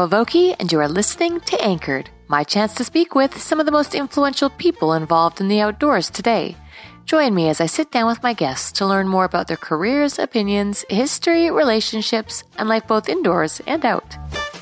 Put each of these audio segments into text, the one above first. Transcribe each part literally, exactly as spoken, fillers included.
Emma Vokey, and you are listening to Anchored, my chance to speak with some of the most influential people involved in the outdoors today. Join me as I sit down with my guests to learn more about their careers, opinions, history, relationships, and life both indoors and out.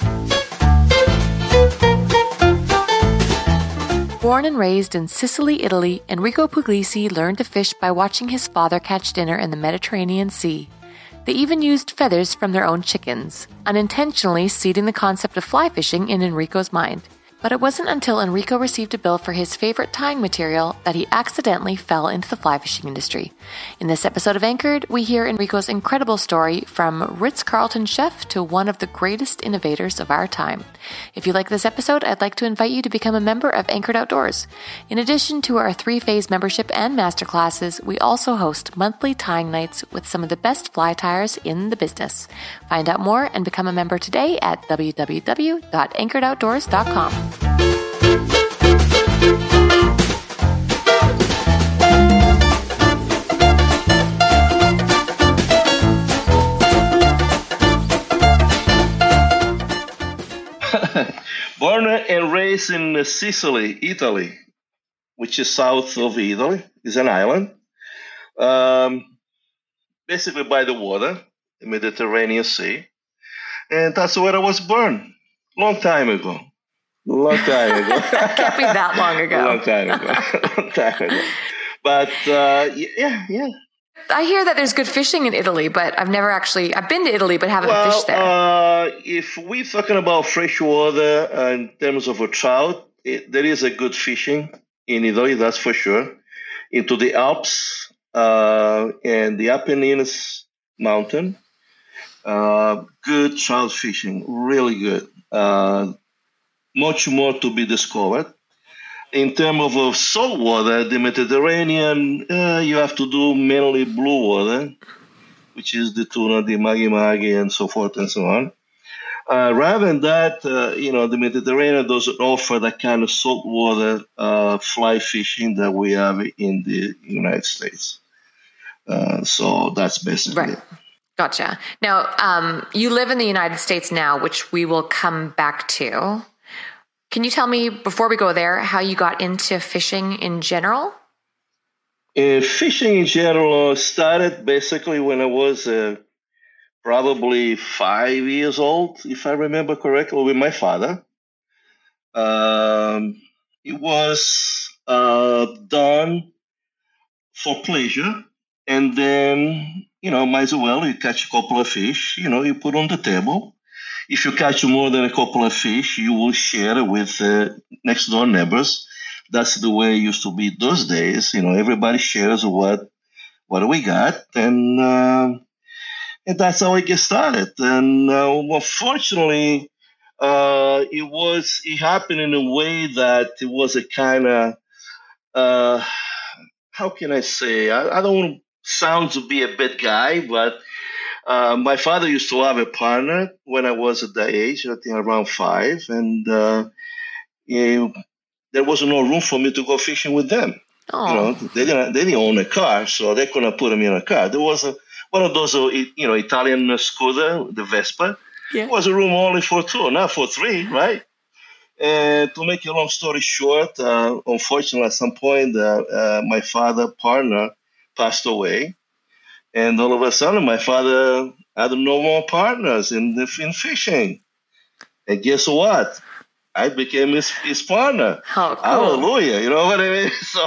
Born and raised in Sicily, Italy, Enrico Puglisi learned to fish by watching his father catch dinner in the Mediterranean Sea. They even used feathers from their own chickens, unintentionally seeding the concept of fly fishing in Enrico's mind. But it wasn't until Enrico received a bill for his favorite tying material that he accidentally fell into the fly fishing industry. In this episode of Anchored, we hear Enrico's incredible story from Ritz-Carlton chef to one of the greatest innovators of our time. If you like this episode, I'd like to invite you to become a member of Anchored Outdoors. In addition to our three-phase membership and masterclasses, we also host monthly tying nights with some of the best fly tyers in the business. Find out more and become a member today at w w w dot anchored outdoors dot com. Born and raised in Sicily, Italy, which is south of Italy, is an island, um, basically by the water, the Mediterranean Sea, and that's where I was born, long time ago. Long time ago. Can't be that long ago. Long time ago. Long time ago. But uh, yeah, yeah. I hear that there's good fishing in Italy, but I've never actually, I've been to Italy, but haven't well, fished there. Uh, if we're talking about freshwater uh, in terms of a trout, it, there is a good fishing in Italy, that's for sure. Into the Alps uh, and the Apennines mountain. Uh, good trout fishing, really good. Uh, much more to be discovered. In terms of uh, salt water, the Mediterranean, uh, you have to do mainly blue water, which is the tuna, the magi-magi, and so forth and so on. Uh, rather than that, uh, you know, the Mediterranean doesn't offer that kind of saltwater uh, fly fishing that we have in the United States. Uh, so that's basically right. it. Gotcha. Now, um, you live in the United States now, which we will come back to. Can you tell me, before we go there, how you got into fishing in general? Uh, fishing in general started basically when I was uh, probably five years old, if I remember correctly, with my father. Um, it was uh, done for pleasure, and then, you know, might as well you catch a couple of fish, you know, you put on the table. If you catch more than a couple of fish, you will share with uh, next door neighbors. That's the way it used to be those days. You know, everybody shares what what we got, and uh, and that's how it gets started. And uh, unfortunately, uh, it was it happened in a way that it was a kind of uh, how can I say? I, I don't want to sound to be a bad guy, but Uh, my father used to have a partner when I was at that age, I think around five, and uh, you know, there was no room for me to go fishing with them. Oh. You know, they didn't they didn't own a car, so they couldn't put me in a car. There was a, one of those, uh, you know, Italian scooter, the Vespa. Yeah. It was a room only for two, not for three, right? And to make a long story short, uh, unfortunately, at some point, uh, uh, my father partner passed away. And all of a sudden, my father had no more partners in the, in fishing. And guess what? I became his, his partner. Oh, cool. Hallelujah. You know what I mean? So,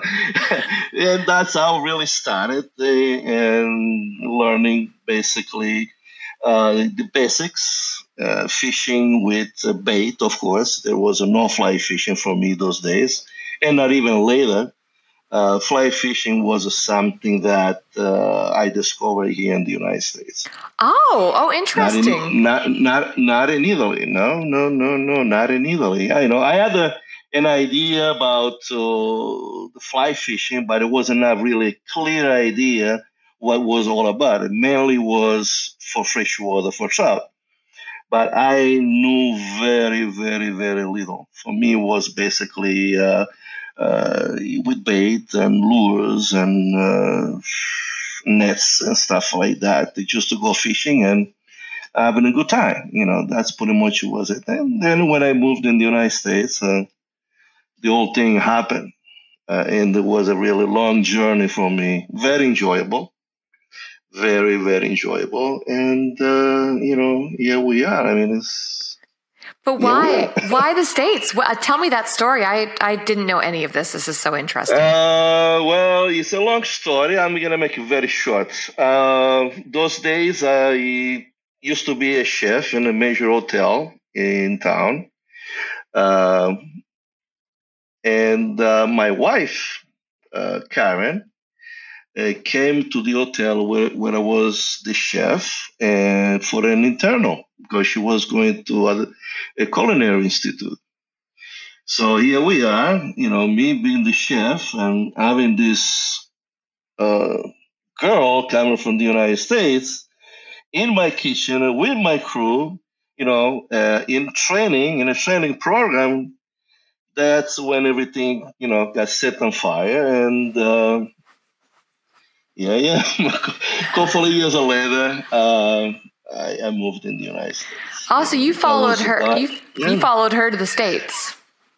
and that's how it really started. Uh, and learning basically uh, the basics. Uh, fishing with uh, bait, of course. There was a no-fly fishing for me those days. And not even later. Uh, fly fishing was something that uh, I discovered here in the United States. Oh, oh, interesting. Not in, not, not, not in Italy. No, no, no, no, not in Italy. I, you know, I had a, an idea about uh, the fly fishing, but it wasn't a really clear idea what it was all about. It mainly was for freshwater, for trout. But I knew very, very, very little. For me, it was basically... Uh, Uh, with bait and lures and uh, nets and stuff like that. Just to go fishing and having a good time. You know, that's pretty much it was it. And then when I moved in the United States, uh, the whole thing happened. Uh, and it was a really long journey for me. Very enjoyable. Very, very enjoyable. And, uh, you know, here we are. I mean, it's. But why? Why the States? Well, tell me that story. I, I didn't know any of this. This is so interesting. Uh, well, it's a long story. I'm going to make it very short. Uh, those days, I used to be a chef in a major hotel in town. Uh, and uh, my wife, uh, Karen, uh, came to the hotel where, where I was the chef and for an internal because she was going to a, a culinary institute. So here we are, you know, me being the chef and having this uh, girl coming from the United States in my kitchen with my crew, you know, uh, in training, in a training program. That's when everything, you know, got set on fire. And uh, yeah, yeah, a couple of years later, uh, I, I moved in the United States. Oh, so you followed her. About, you yeah. you followed her to the States.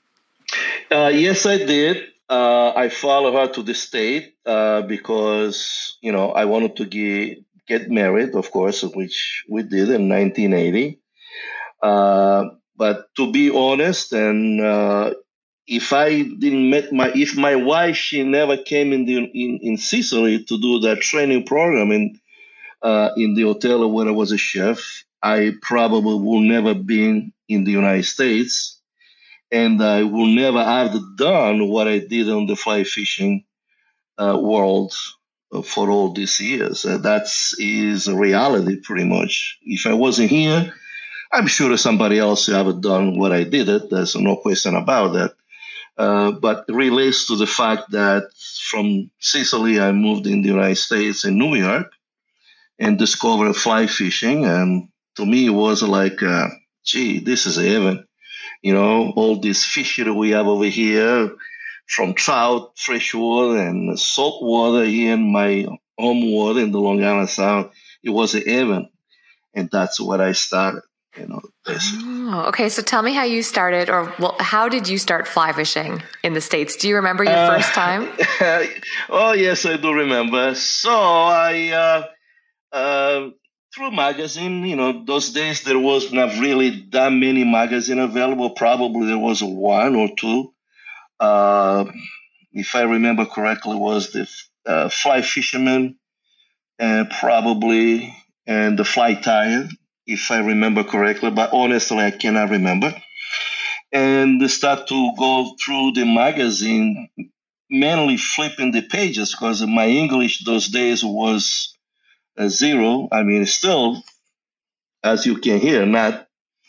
Uh, yes, I did. Uh, I followed her to the state uh, because, you know, I wanted to get, get married, of course, which we did in nineteen eighty. Uh, but to be honest, and uh, if I didn't met my, if my wife, she never came in the in, in Sicily to do that training program in uh, in the hotel where I was a chef, I probably would never been in the United States. And I will never have done what I did on the fly fishing uh, world uh, for all these years. Uh, that is a reality, pretty much. If I wasn't here, I'm sure somebody else would have done what I did. It. There's no question about that. Uh, but it relates to the fact that from Sicily, I moved in the United States in New York and discovered fly fishing. And to me, it was like, uh, gee, this is heaven. You know, all this fish that we have over here, from trout, freshwater, and salt water here in my home water in the Long Island Sound, it was a heaven. And that's what I started, you know, basically. Oh, okay, so tell me how you started, or well, how did you start fly fishing in the States? Do you remember your uh, first time? Oh, yes, I do remember. So I... Uh, uh, through magazine, you know, those days there was not really that many magazine available. Probably there was one or two. Uh, if I remember correctly, was the uh, Fly Fisherman, and probably and the Fly Tire, if I remember correctly. But honestly, I cannot remember. And they start to go through the magazine, mainly flipping the pages because my English those days was a zero. I mean, still. As you can hear, not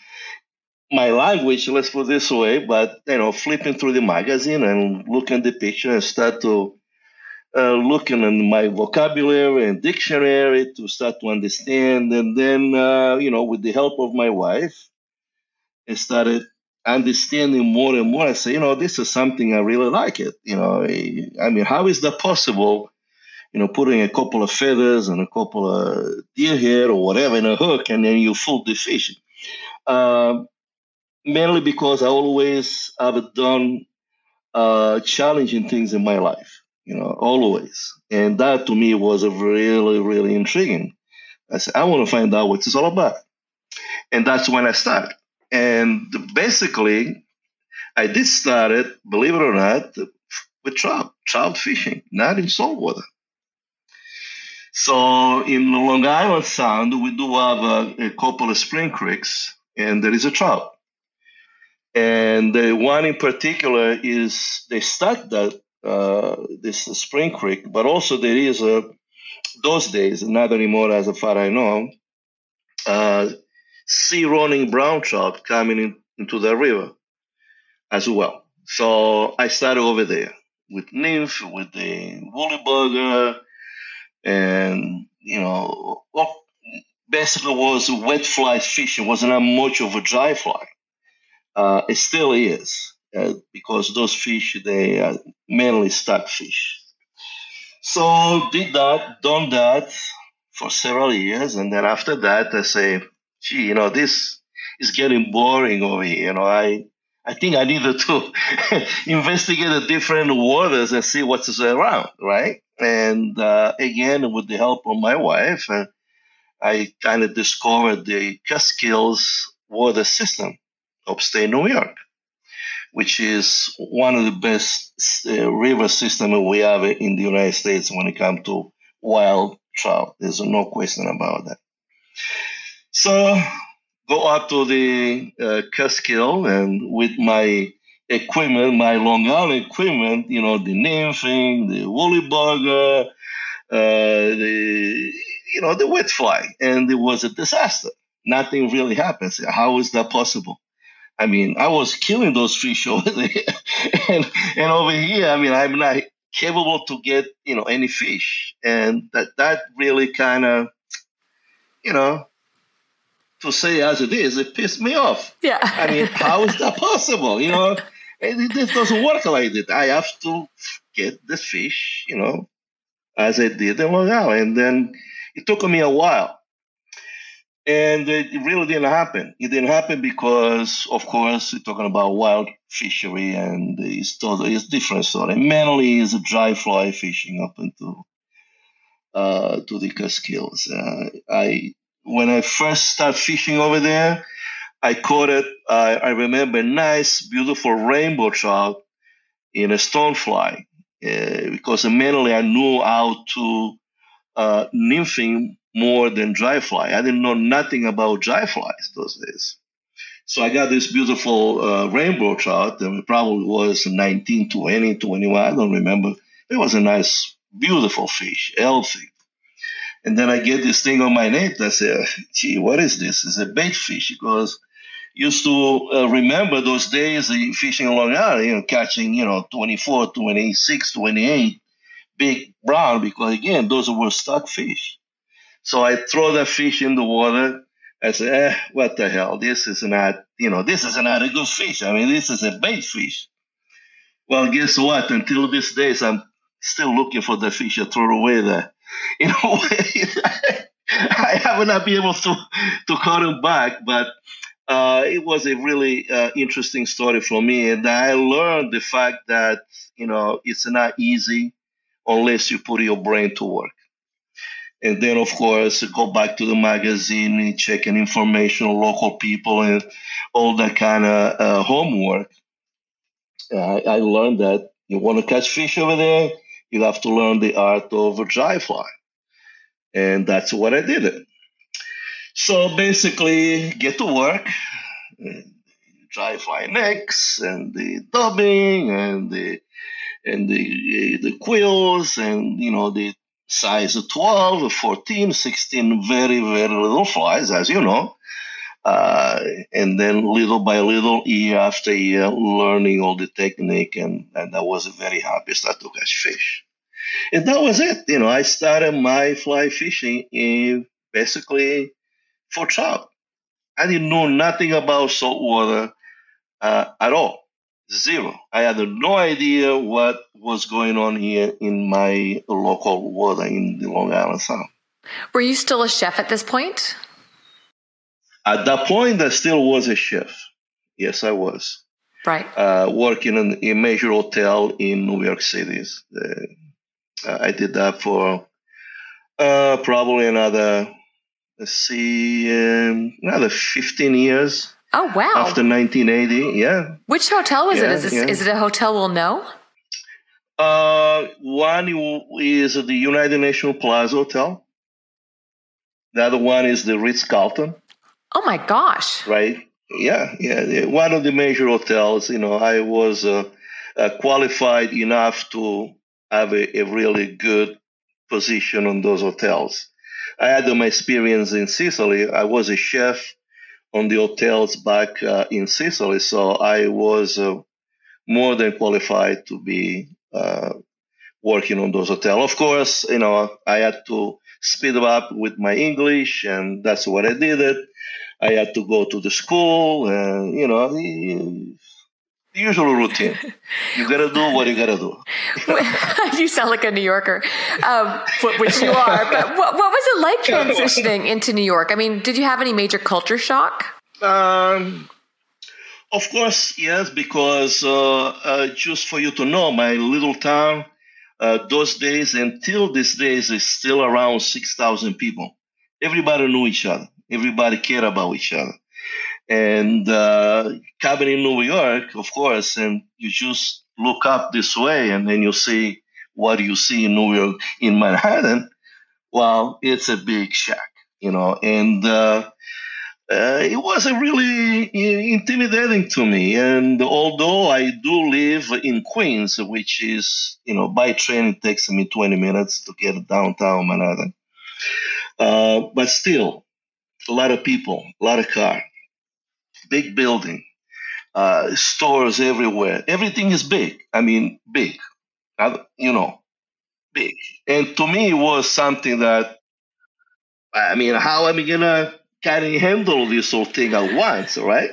my language, let's put it this way, but, you know, flipping through the magazine and looking at the picture and start to uh, looking at my vocabulary and dictionary to start to understand. And then, uh, you know, with the help of my wife, I started understanding more and more. I say, you know, this is something I really like it. You know, I mean, how is that possible? You know, putting a couple of feathers and a couple of deer hair or whatever in a hook, and then you fool the fish. Uh, mainly because I always have done uh, challenging things in my life, you know, always. And that to me was a really, really intriguing. I said, I want to find out what it's all about. And that's when I started. And basically, I did start it, believe it or not, with trout, trout fishing, not in saltwater. So in Long Island Sound, we do have a, a couple of spring creeks, and there is a trout. And the one in particular is they stuck that uh, this spring creek, but also there is a those days, not anymore as far as I know, uh, sea running brown trout coming in, into the river as well. So I started over there with nymph, with the woolly bugger, and you know, well, basically was wet fly fishing. Wasn't that much of a dry fly. Uh, it still is uh, because those fish they are mainly stock fish. So did that, done that for several years, and then after that, I say gee, you know, this is getting boring over here. You know, I I think I needed to investigate the different waters and see what's around, right? And uh, again, with the help of my wife, uh, I kind of discovered the Catskills water system, upstate New York, which is one of the best uh, river systems we have in the United States when it comes to wild trout. There's no question about that. So go up to the uh, Catskill, and with my equipment, my Long Island equipment, you know, the nymphing, the woolly bugger, uh, the you know the wet fly, and it was a disaster. Nothing really happens. How is that possible? I mean, I was killing those fish over there, and and over here, I mean, I'm not capable to get you know any fish, and that that really kind of you know to say as it is, it pissed me off. Yeah. I mean, how is that possible? You know, it, this doesn't work like that. I have to get the fish, you know, as I did in Long Island, and then it took me a while. And it really didn't happen. It didn't happen because, of course, we're talking about wild fishery, and it's totally it's different story. Mainly is dry fly fishing up into uh, to the Catskills. Uh, I when I first started fishing over there, I caught it. I, I remember nice, beautiful rainbow trout in a stonefly uh, because mainly I knew how to uh, nymphing more than dry fly. I didn't know nothing about dry flies those days. So I got this beautiful uh, rainbow trout, and it probably was nineteen, twenty, twenty-one, I don't remember. It was a nice, beautiful fish, healthy. And then I get this thing on my net. I say, gee, what is this? It's a bait fish because used to uh, remember those days uh, fishing in Long Island, you know, catching, you know, twenty-four, twenty-six, twenty-eight big brown because, again, those were stock fish. So I throw that fish in the water. I say, eh, what the hell? This is not, you know, this is not a good fish. I mean, this is a bait fish. Well, guess what? Until these days, I'm still looking for the fish. I throw away there. You know, I have not been able to to call him back, but uh, it was a really uh, interesting story for me, and I learned the fact that you know it's not easy unless you put your brain to work. And then, of course, go back to the magazine and checking information, local people, and all that kind of uh, homework. I, I learned that you want to catch fish over there, you have to learn the art of a dry fly. And that's what I did. So basically, get to work, dry fly necks, and the dubbing, and the and the the quills, and you know the size of twelve, fourteen, sixteen, very very little flies, as you know. Uh, and then little by little, year after year, learning all the technique, and, and I was very happy start to catch fish. And that was it. You know, I started my fly fishing in basically for trout. I didn't know nothing about saltwater uh, at all. Zero. I had no idea what was going on here in my local water in the Long Island Sound. Were you still a chef at this point? At that point, I still was a chef. Yes, I was. Right. Uh, working in a major hotel in New York City. Uh, I did that for uh, probably another, let's see, um, another fifteen years. Oh, wow. After nineteen eighty, yeah. Which hotel was yeah, it? Is, this, yeah. is it a hotel we'll know? Uh, one is the United Nations Plaza Hotel. The other one is the Ritz-Carlton. Oh, my gosh. Right? Yeah, yeah. One of the major hotels, you know, I was uh, uh, qualified enough to have a, a really good position on those hotels. I had my experience in Sicily. I was a chef on the hotels back uh, in Sicily, so I was uh, more than qualified to be uh, working on those hotels. Of course, you know, I had to speed up with my English, and that's what I did. It. I had to go to the school, and you know, The usual routine. You gotta do what you gotta do. You sound like a New Yorker, um, which you are. But what, what was it like transitioning into New York? I mean, did you have any major culture shock? Um, of course, yes, because uh, uh, just for you to know, my little town, uh, those days until these days is still around six thousand people. Everybody knew each other. Everybody cared about each other. And uh, coming in New York, of course, and you just look up this way and then you see what you see in New York, in Manhattan. Well, it's a big shack, you know, and uh, uh, it wasn't really intimidating to me. And although I do live in Queens, which is, you know, by train, it takes me twenty minutes to get downtown Manhattan. Uh, but still, a lot of people, a lot of cars, big building, uh, stores everywhere. Everything is big. I mean, big, uh, you know, big. And to me, it was something that, I mean, how am I going to kind of handle this whole thing at once, right?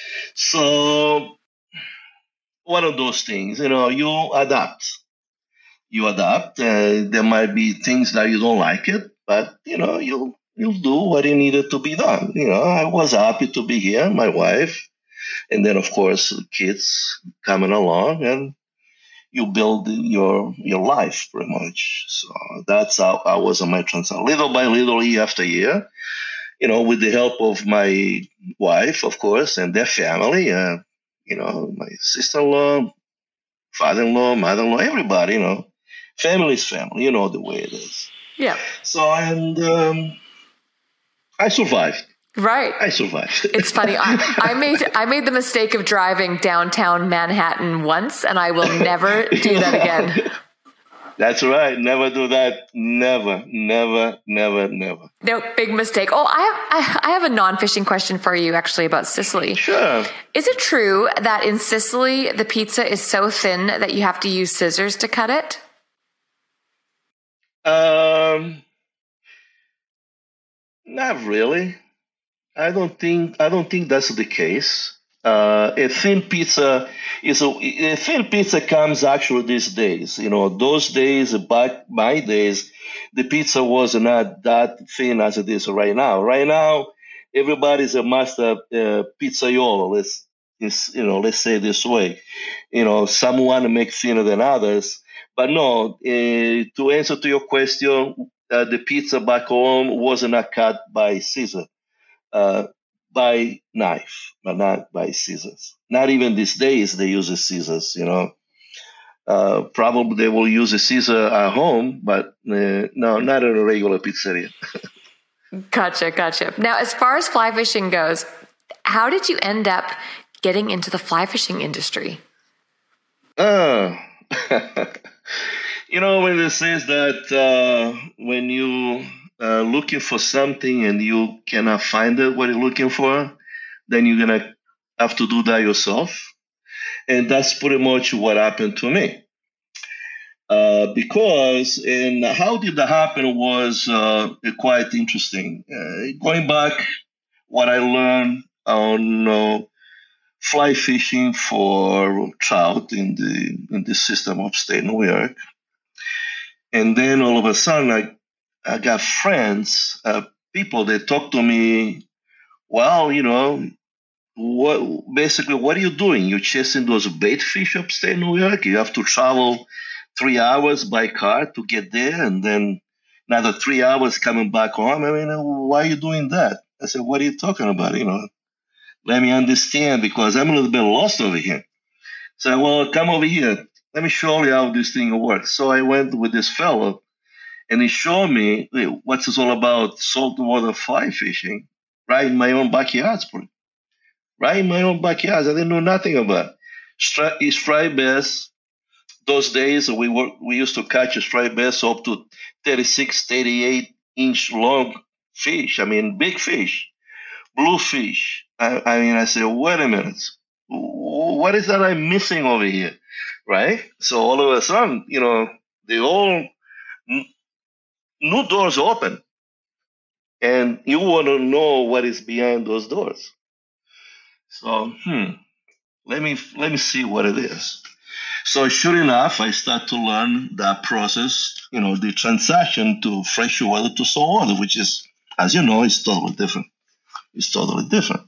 So, one of those things, you know, you adapt. You adapt. Uh, there might be things that you don't like it, but, you know, you'll, you'll do what it needed to be done. You know, I was happy to be here, my wife, and then, of course, kids coming along, and you build your your life pretty much. So that's how I was on my transition, little by little, year after year. You know, with the help of my wife, of course, and their family. Uh, you know, my sister-in-law, father-in-law, mother-in-law, everybody. You know, family's family. You know the way it is. Yeah. So and um, I survived. Right. I survived. It's funny. I, I made I made the mistake of driving downtown Manhattan once, and I will never do that again. That's right. Never do that. Never, never, never, never. No, big mistake. Oh, I have I, I have a non-fishing question for you, actually, about Sicily. Sure. Is it true that in Sicily the pizza is so thin that you have to use scissors to cut it? Um, not really. I don't think I don't think that's the case. Uh, a thin pizza is a, a thin pizza comes actually these days. You know, those days back my days, the pizza was not that thin as it is right now. Right now, everybody's a master uh, pizzaiolo. Let's is you know let's say it this way. You know, some want to make thinner than others, but no. Uh, to answer to your question, uh, the pizza back home was not cut by scissors. Uh, by knife, but not by scissors. Not even these days they use the scissors, you know. Uh, probably they will use a scissor at home, but uh, no, not in a regular pizzeria. Gotcha, gotcha. Now, as far as fly fishing goes, how did you end up getting into the fly fishing industry? Uh, you know, when it says that uh, when you uh, looking for something and you cannot find it, what you're looking for, then you're gonna have to do that yourself, and that's pretty much what happened to me. Uh, because and how did that happen was uh, quite interesting. Uh, going back, what I learned on uh, fly fishing for trout in the in the system of state New York, and then all of a sudden I I got friends, uh, people that talk to me. Well, you know, what basically what are you doing? You're chasing those bait fish upstate New York. You have to travel three hours by car to get there, and then another three hours coming back home. I mean, why are you doing that? I said, what are you talking about? You know, let me understand because I'm a little bit lost over here. So, well, come over here. Let me show you how this thing works. So I went with this fellow, and he showed me what's this all about saltwater fly fishing right in my own backyard. Right in my own backyard. I didn't know nothing about it. It's striped bass. Those days we were we used to catch a striped bass up to thirty-six, thirty-eight inch long fish. I mean, big fish, blue fish. I, I mean, I said, wait a minute, what is that I'm missing over here, right? So all of a sudden, you know, the whole new doors open, and you want to know what is behind those doors. So, hmm, let me let me see what it is. So sure enough, I start to learn that process, you know, the transaction to fresh water to salt water, which is, as you know, is totally different. It's totally different.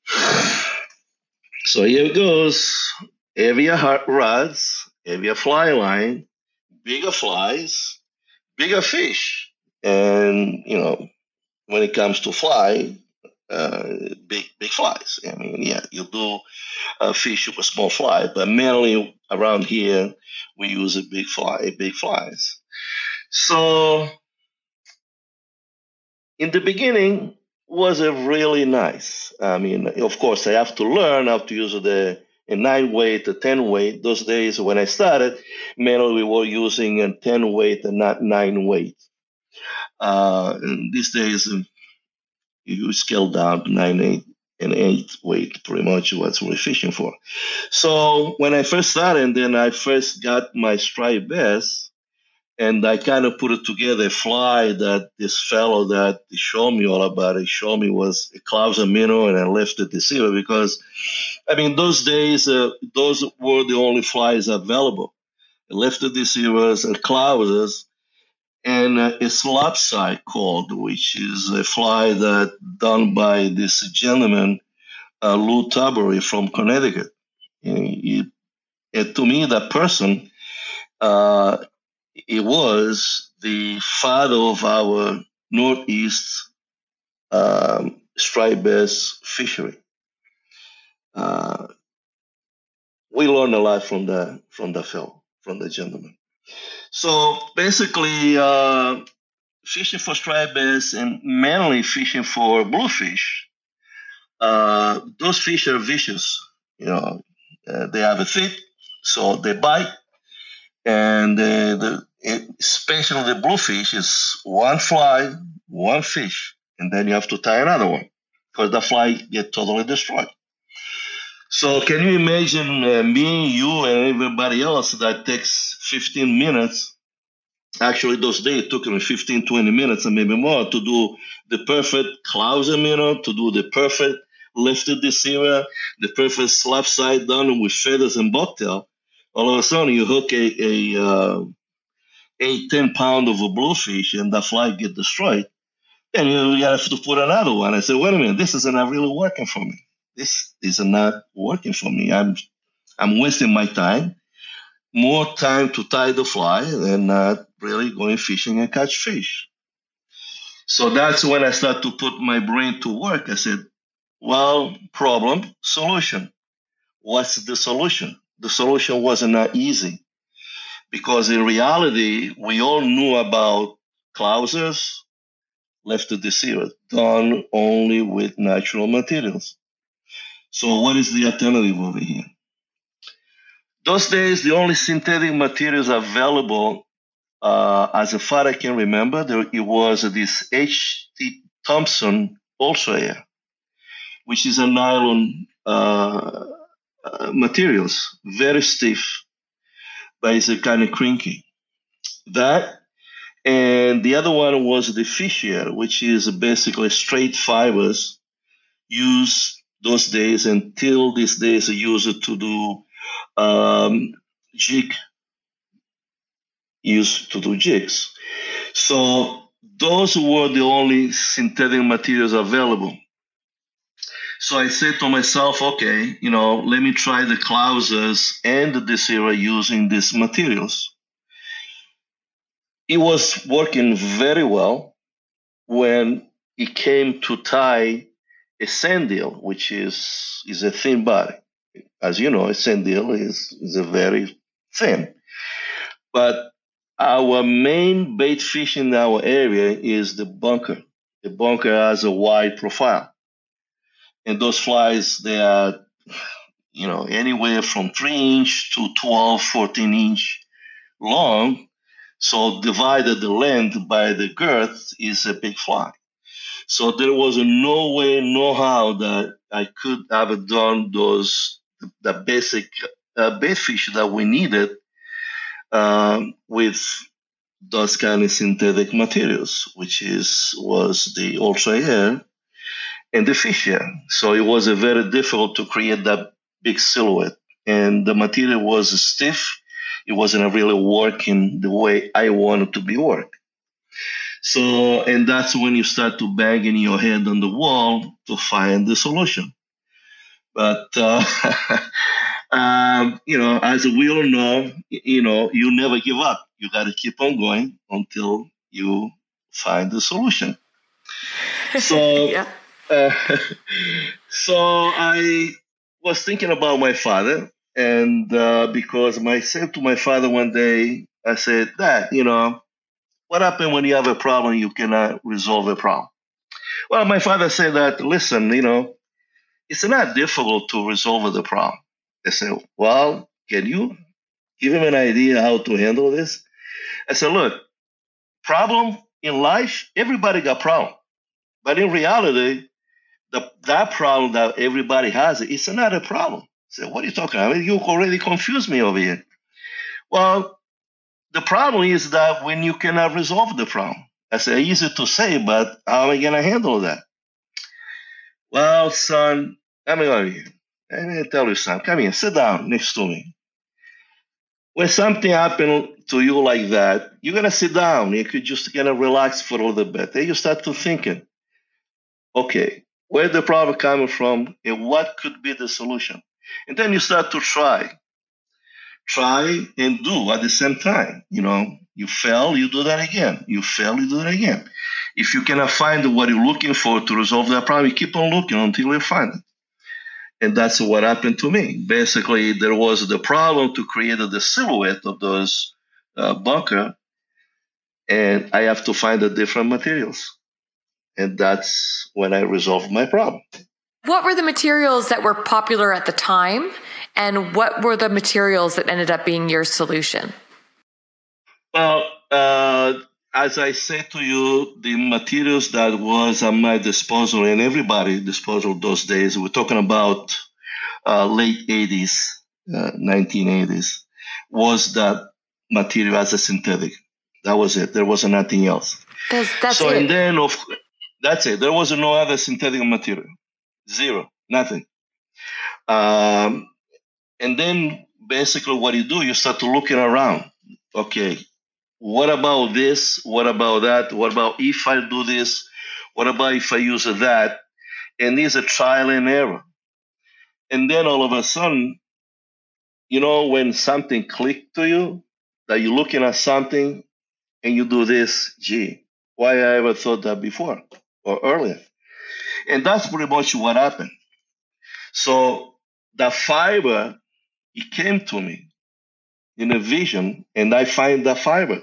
So here it goes. Heavier rods, heavier fly line, bigger flies, bigger fish. And, you know, when it comes to fly, uh, big, big flies. I mean, yeah, you do uh, fish with a small fly, but mainly around here, we use a big fly, big flies. So in the beginning, was a really nice. I mean, of course, I have to learn how to use the a nine weight, a ten weight. Those days when I started, mainly we were using a ten weight and not nine weight. Uh, and these days, um, you scale down to nine eight and eight weight, pretty much what we're fishing for. So when I first started, and then I first got my striped bass, and I kind of put it together, a fly that this fellow that showed me all about it showed me was a Clauser minnow, and I left the deceiver because, I mean, those days, uh, those were the only flies available. I left the deceivers and Clausers, and uh, a slopside called, which is a fly that done by this gentleman, uh, Lou Tabery from Connecticut. And he, and to me, that person, uh, it was the father of our northeast um, striped bass fishery. Uh, we learned a lot from the from the fellow, from the gentleman. So basically, uh, fishing for striped bass and mainly fishing for bluefish. Uh, those fish are vicious. You know, uh, they have a teeth, so they bite, and uh, the especially the bluefish is one fly, one fish, and then you have to tie another one because the fly get totally destroyed. So can you imagine uh, me, you, and everybody else that takes fifteen minutes? Actually, those days it took me fifteen, twenty minutes and maybe more to do the perfect Clauser minnow, to do the perfect lifted deceiver, the perfect slap side done with feathers and bucktail. All of a sudden, you hook a, a uh, eight, ten pound of a bluefish and the fly get destroyed. Then you have to put another one. I said, wait a minute, this is not really working for me. This is not working for me. I'm I'm wasting my time. More time to tie the fly than not really going fishing and catch fish. So that's when I start to put my brain to work. I said, well, problem, solution. What's the solution? The solution wasn't that easy because in reality, we all knew about Clausers, left deceiver, done only with natural materials. So what is the alternative over here? Those days, the only synthetic materials available, uh, as far as I can remember, there it was this H T Thompson Ultra Air, which is a nylon uh, uh, materials, very stiff, but it's a kind of crinky. That, and the other one was the Fish Air, which is basically straight fibers used those days until these days used to do um, jig, used to do jigs. So those were the only synthetic materials available. So I said to myself, okay, you know, let me try the Clausers and the Deceiver using these materials. It was working very well when it came to tie a sand eel, which is, is a thin body. As you know, a sand eel is, is a very thin. But our main bait fish in our area is the bunker. The bunker has a wide profile. And those flies, they are, you know, anywhere from three inch to twelve, fourteen inch long. So divided the length by the girth is a big fly. So there was no way, no how that I could have done those, the basic uh, bait fish that we needed um, with those kind of synthetic materials, which is was the Ultra Air and the Fish Air. So it was a very difficult to create that big silhouette. And the material was stiff. It wasn't really working the way I wanted to be worked. So, and that's when you start to bang your head on the wall to find the solution. But, uh, um, you know, as we all know, you know, you never give up. You got to keep on going until you find the solution. So, yeah. uh, so I was thinking about my father, and uh, because I said to my father one day, I said, Dad, you know, what happens when you have a problem, you cannot resolve a problem? Well, my father said that, listen, you know, it's not difficult to resolve the problem. I said, well, can you give him an idea how to handle this? I said, look, problem in life, everybody got problem. But in reality, the, that problem that everybody has, it's not a problem. I said, what are you talking about? You already confused me over here. Well, the problem is that when you cannot resolve the problem. I said, easy to say, but how am I going to handle that? Well, son, let me over here. Let me tell you something. Come here, sit down next to me. When something happens to you like that, you're going to sit down. You could just kind of relax for a little bit. Then you start to thinking, okay, where the problem coming from and what could be the solution? And then you start to try. Try and do at the same time. You know, you fail, you do that again. You fail, you do that again. If you cannot find what you're looking for to resolve that problem, you keep on looking until you find it. And that's what happened to me. Basically, there was the problem to create the silhouette of those uh, bunker, and I have to find the different materials. And that's when I resolved my problem. What were the materials that were popular at the time, and what were the materials that ended up being your solution? Well, uh, as I said to you, the materials that was at my disposal and everybody's disposal those days, we're talking about uh, late eighties, uh, nineteen eighties, was that material as a synthetic. That was it. There was nothing else. That's, that's so it. and then of that's it. There was no other synthetic material. Zero. Nothing. Um, and then basically what you do, you start to looking around. Okay, what about this? What about that? What about if I do this? What about if I use that? And it's a trial and error. And then all of a sudden, you know, when something clicked to you, that you're looking at something and you do this, gee, why I ever thought that before or earlier? And that's pretty much what happened. So the fiber, it came to me in a vision, and I find the fiber.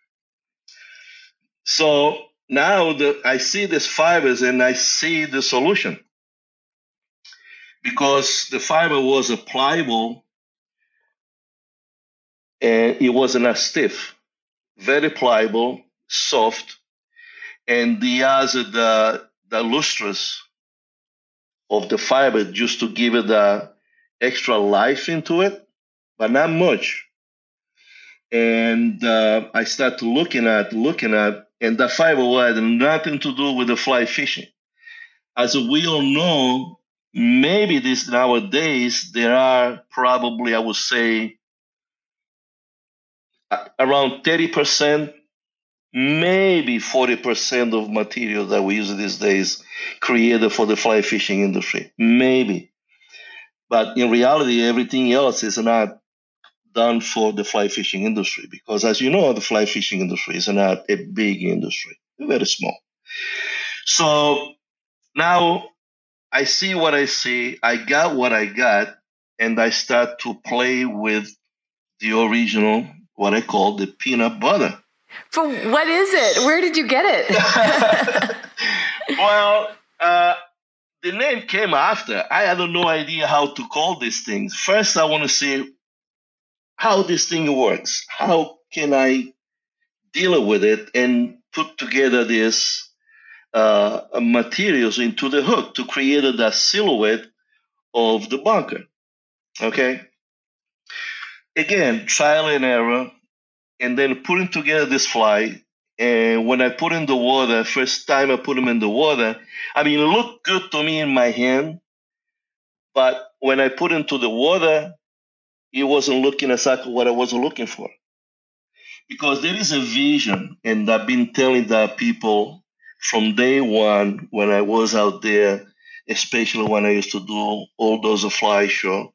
So now the, I see these fibers and I see the solution. Because the fiber was a pliable and it wasn't as stiff. Very pliable, soft, and the has the the lustrous of the fiber just to give it the extra life into it, but not much. And uh, I started looking at looking at, and the fiber had nothing to do with the fly fishing. As we all know, maybe this nowadays there are probably, I would say, around thirty percent, maybe forty percent of material that we use these days created for the fly fishing industry. Maybe. But in reality, everything else is not done for the fly fishing industry because, as you know, the fly fishing industry is not a big industry, very small. So now I see what I see, I got what I got, and I start to play with the original, what I call the peanut butter. But what is it? Where did you get it? Well, uh, the name came after. I had no idea how to call these things. First, I want to see how this thing works. How can I deal with it and put together this uh, materials into the hook to create the silhouette of the bunker. Okay. Again, trial and error, and then putting together this fly. And when I put in the water, first time I put them in the water, I mean, it looked good to me in my hand, but when I put into the water, it wasn't looking exactly what I was looking for. Because there is a vision, and I've been telling that people from day one when I was out there, especially when I used to do all those fly show.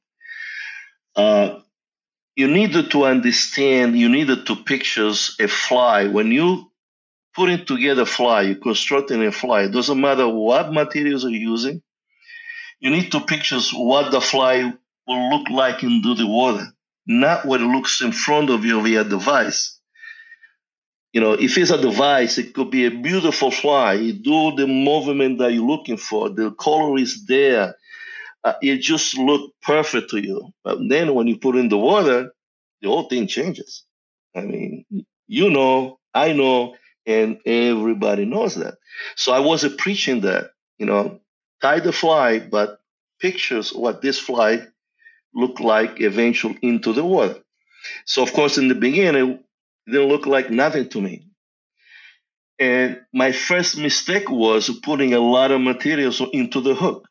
Uh, you needed to understand, you needed to picture a fly. When you putting together a fly, you're constructing a fly, it doesn't matter what materials you're using, you need to picture what the fly will look like into the water, not what it looks in front of you via device. You know, if it's a device, it could be a beautiful fly. You do the movement that you're looking for. The color is there. Uh, it just look perfect to you. But then when you put in the water, the whole thing changes. I mean, you know, I know, and everybody knows that. So I wasn't preaching that, you know, tie the fly, but pictures what this fly look like eventually into the water. So of course, in the beginning, it didn't look like nothing to me. And my first mistake was putting a lot of materials into the hook,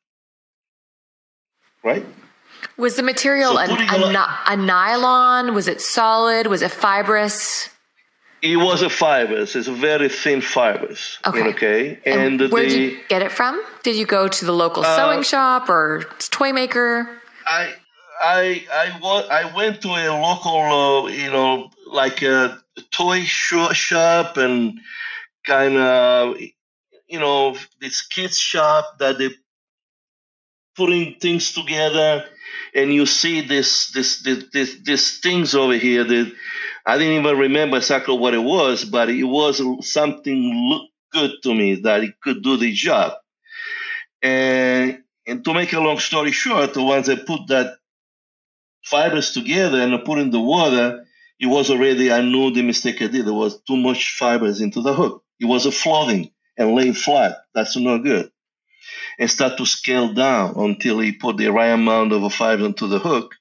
right? Was the material So a, putting a, a lot- ni- a nylon? Was it solid? Was it fibrous? It was a fibers. It's a very thin fibers. Okay. Okay. And, And, where did the, you get it from? Did you go to the local Uh, sewing shop or toy maker? I I I, wa- I went to a local, uh, you know, like a toy sho- shop and kind of, you know, this kids shop that they putting things together, and you see this this this this, this things over here that I didn't even remember exactly what it was, but it was something looked good to me that it could do the job. And and to make a long story short, once I put that fibers together and I put in the water, it was already, I knew the mistake I did. There was too much fibers into the hook. It was a floating and laying flat. That's not good. And start to scale down until he put the right amount of fiber into the hook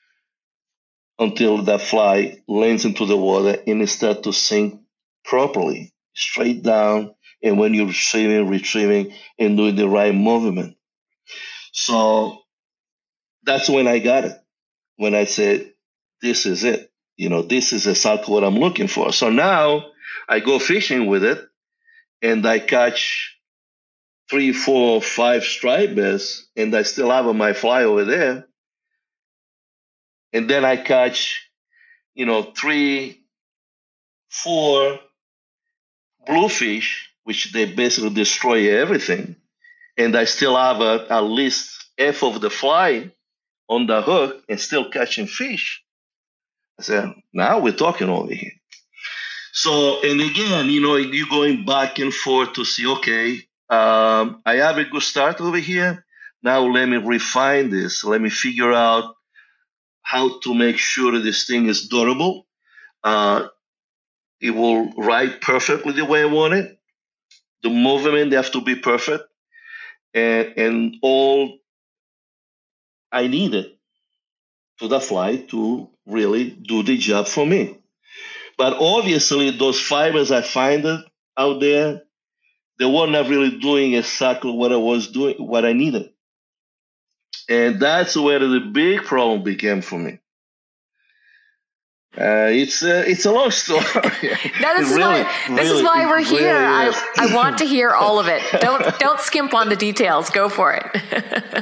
until that fly lands into the water and it start to sink properly, straight down. And when you're retrieving, retrieving, and doing the right movement. So that's when I got it. When I said, this is it. You know, this is exactly what I'm looking for. So now I go fishing with it and I catch three, four, five striped bass and I still have my fly over there. And then I catch, you know, three, four bluefish, which they basically destroy everything. And I still have a, at least half of the fly on the hook and still catching fish. I said, now we're talking over here. So, and again, you know, you're going back and forth to see, okay, um, I have a good start over here. Now let me refine this. Let me figure out how to make sure that this thing is durable. Uh, it will ride perfectly the way I want it. The movement have to be perfect. And, and all I needed to the fly to really do the job for me. But obviously, those fibers I find it out there, they were not really doing exactly what I was doing, what I needed. And that's where the big problem began for me. Uh, it's a, it's a long story. No, this is really, why this really, is why we're really here. I, is. I want to hear all of it. Don't don't skimp on the details. Go for it.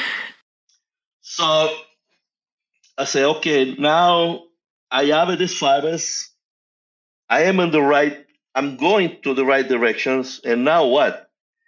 So I say, okay, now I have these fibers. I am in the right. I'm going to the right directions. And now what?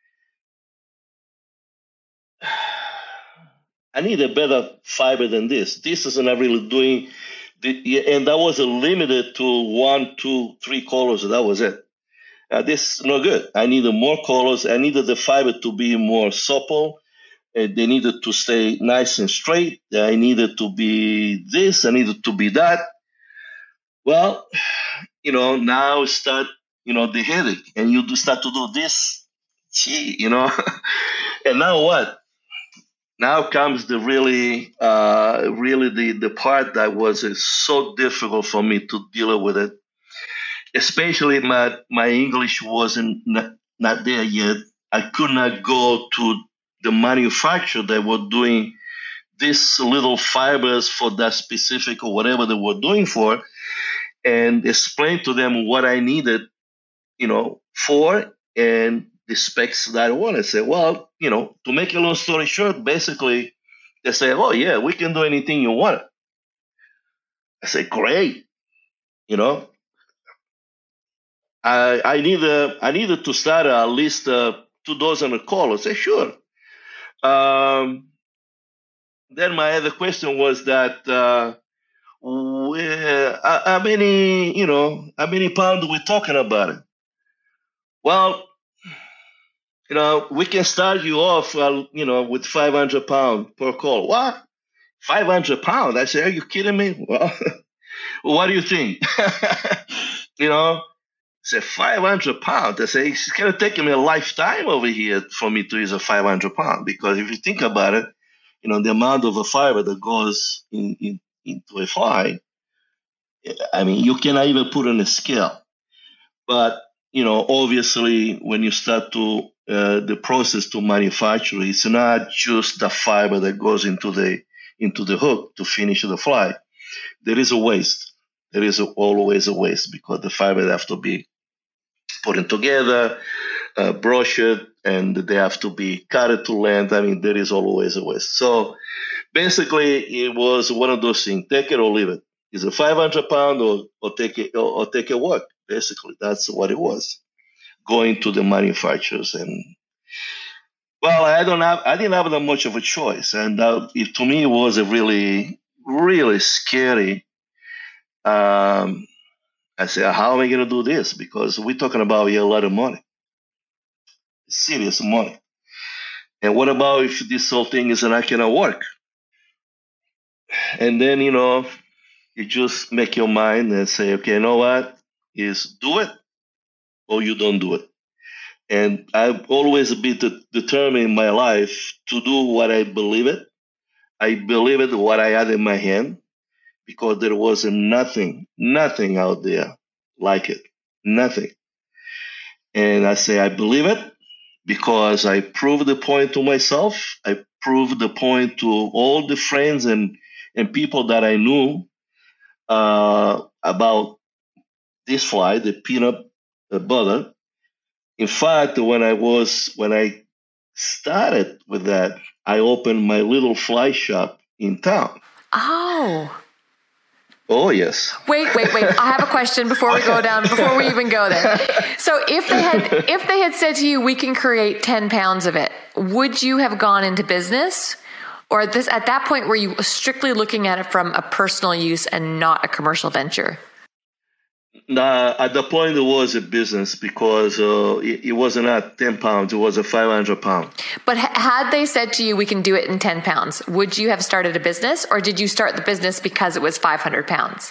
I need a better fiber than this. This is not really doing, the, and that was limited to one, two, three colors. That was it. Uh, this is not good. I needed more colors. I needed the fiber to be more supple. Uh, they needed to stay nice and straight. I needed to be this. I needed to be that. Well, you know, now start, you know, the headache, and you do start to do this. Gee, you know, and now what? Now comes the really, uh, really the, the part that was uh, so difficult for me to deal with it. Especially my my English wasn't not, not there yet. I could not go to the manufacturer that were doing these little fibers for that specific or whatever they were doing for, and explain to them what I needed, you know, for and the specs that I wanted. Say, well, you know, to make a long story short, basically they say, oh yeah, we can do anything you want. I say, great, you know. I I need a, I needed to start at least uh, two dozen calls. I say, sure. Um, then my other question was that uh, where, how how many, you know, how many pounds are we talking about? It? Well, you know, we can start you off, uh, you know, with five hundred pounds per call. What? five hundred pounds? I said, are you kidding me? Well, what do you think? you know, I said, five hundred pounds. I said, it's going to take me a lifetime over here for me to use a five hundred pound. Because if you think about it, you know, the amount of a fiber that goes in, in, into a fly, I mean, you cannot even put on a scale. But, you know, obviously, when you start to uh, the process to manufacture, it's not just the fiber that goes into the into the hook to finish the fly. There is a waste. There is a, always a waste because the fiber have to be put together, uh, brushed, and they have to be cut to length. I mean, there is always a waste. So basically, it was one of those things: take it or leave it. Is it five hundred pound or or take it or, or take it work? Basically, that's what it was. Going to the manufacturers and well, I don't have I didn't have that much of a choice, and uh, it, to me it was a really really scary. Um, I said, how am I going to do this? Because we're talking about a lot of money, serious money. And what about if this whole thing is not going to work? And then you know, you just make your mind and say, okay, you know what? Is do it or you don't do it. And I've always been de- determined in my life to do what I believe it. I believe it what I had in my hand because there was nothing, nothing out there like it, nothing. And I say I believe it because I proved the point to myself. I proved the point to all the friends and and people that I knew uh, about this fly, the peanut butter. In fact, when I was when I started with that, I opened my little fly shop in town. Oh. Oh yes. Wait, wait, wait. I have a question before we go down, before we even go there. So if they had if they had said to you, we can create ten pounds of it, would you have gone into business? Or at this at that point were you strictly looking at it from a personal use and not a commercial venture? Nah, at the point it was a business because uh, it, it wasn't at ten pounds, it was a five hundred pound. But h- had they said to you, we can do it in ten pounds, would you have started a business or did you start the business because it was five hundred pounds?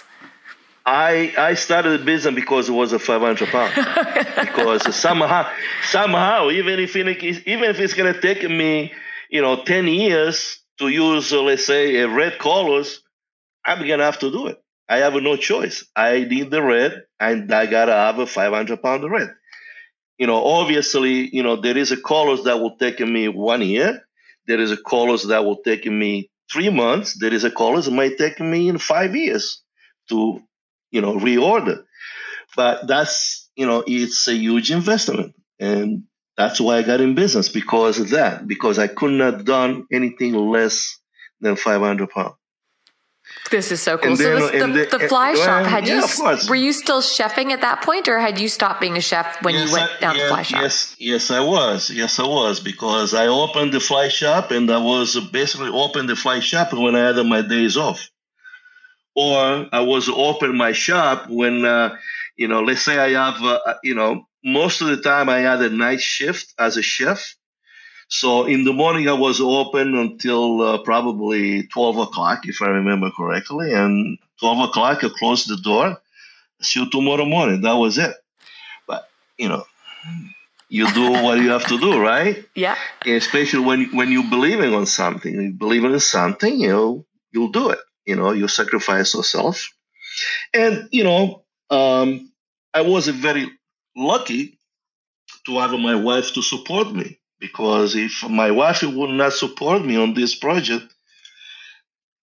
I I started the business because it was a five hundred pound. Because somehow, somehow, even if it, even if it's going to take me, you know, ten years to use, uh, let's say, a red colors, I'm going to have to do it. I have no choice. I need the red, and I gotta have a five hundred pound red. You know, obviously, you know, there is a colors that will take me one year. There is a colors that will take me three months. There is a colors that might take me in five years to, you know, reorder. But that's, you know, it's a huge investment, and that's why I got in business because of that. Because I couldn't have done anything less than five hundred pounds. This is so cool. And so then, this, the, the, the fly uh, shop, had yeah, you, of course. were you still chefing at that point or had you stopped being a chef when yes, you went I, down yeah, the fly shop? Yes, yes, I was. Yes, I was because I opened the fly shop and I was basically opened the fly shop when I had my days off. Or I was open my shop when, uh, you know, let's say I have, uh, you know, most of the time I had a night shift as a chef. So in the morning I was open until uh, probably twelve o'clock, if I remember correctly. And twelve o'clock I closed the door. See you tomorrow morning. That was it. But, you know, you do what you have to do, right? Yeah. And especially when when you're believing on something. You believe in something, you know, you'll do it. You know, you sacrifice yourself. And, you know, um, I was very lucky to have my wife to support me. Because if my wife would not support me on this project,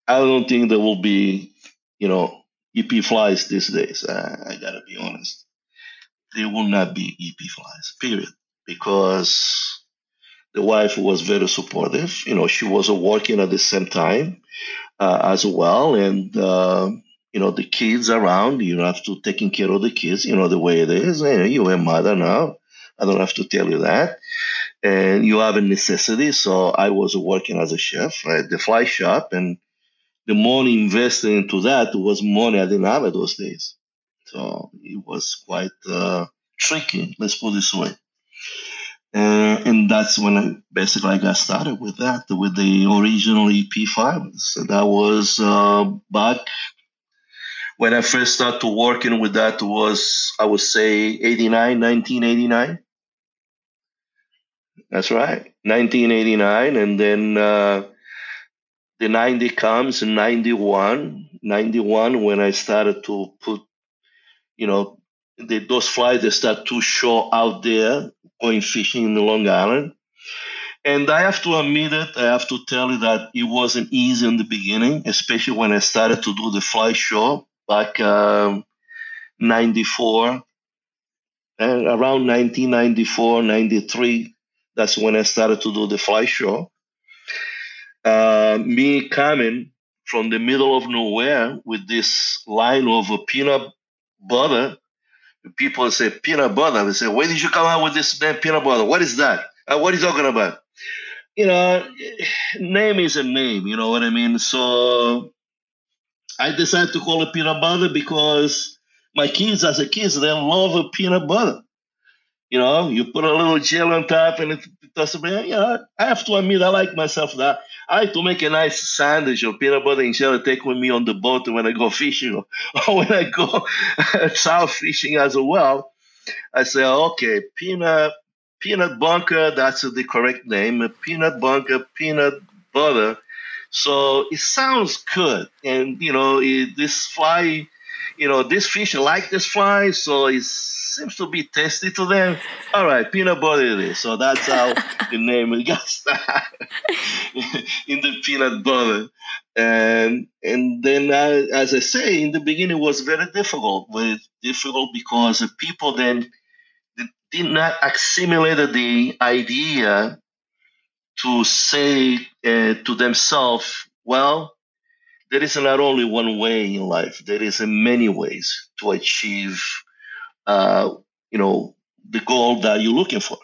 I don't think there will be, you know, E P flies these days. I, I gotta be honest. There will not be E P flies, period. Because the wife was very supportive. You know, she was working at the same time uh, as well. And, uh, you know, the kids around, you have to taking care of the kids, you know, the way it is. And you're a mother now. I don't have to tell you that. And you have a necessity. So I was working as a chef at the fly shop, and the money invested into that was money I didn't have at those days. So it was quite uh, tricky, let's put it this way. Uh, and that's when I basically I got started with that, with the original E P fibers. So that was uh, back when I first started working with that was, I would say, eighty-nine, nineteen eighty-nine. That's right, nineteen eighty-nine. And then uh, the ninety comes in ninety-one. ninety-one when I started to put, you know, the, those flies, they start to show out there going fishing in the Long Island. And I have to admit it, I have to tell you that it wasn't easy in the beginning, especially when I started to do the fly show back um, ninety-four, and around nineteen ninety-four, ninety-three. That's when I started to do the fly show. Uh, me coming from the middle of nowhere with this line of uh, peanut butter. People say peanut butter. They say, where did you come out with this damn peanut butter? What is that? Uh, what are you talking about? You know, name is a name, you know what I mean? So I decided to call it peanut butter because my kids, as a kids, they love peanut butter. You know, you put a little gel on top and it does, you know, I have to admit, I like myself that. I like to make a nice sandwich of peanut butter and gel to take with me on the boat when I go fishing or, or when I go south fishing as well. I say, okay, peanut peanut bunker, that's the correct name. Peanut bunker, peanut butter. So it sounds good. And, you know, it, this fly, you know, this fish like this fly, so it seems to be tasty to them. All right, peanut butter it is. So that's how the name got started in the peanut butter. And and then, uh, as I say, in the beginning, it was very difficult. With difficult because the people then did not assimilate the idea to say uh, to themselves, well, there is not only one way in life, there is uh, many ways to achieve, uh, you know, the goal that you're looking for.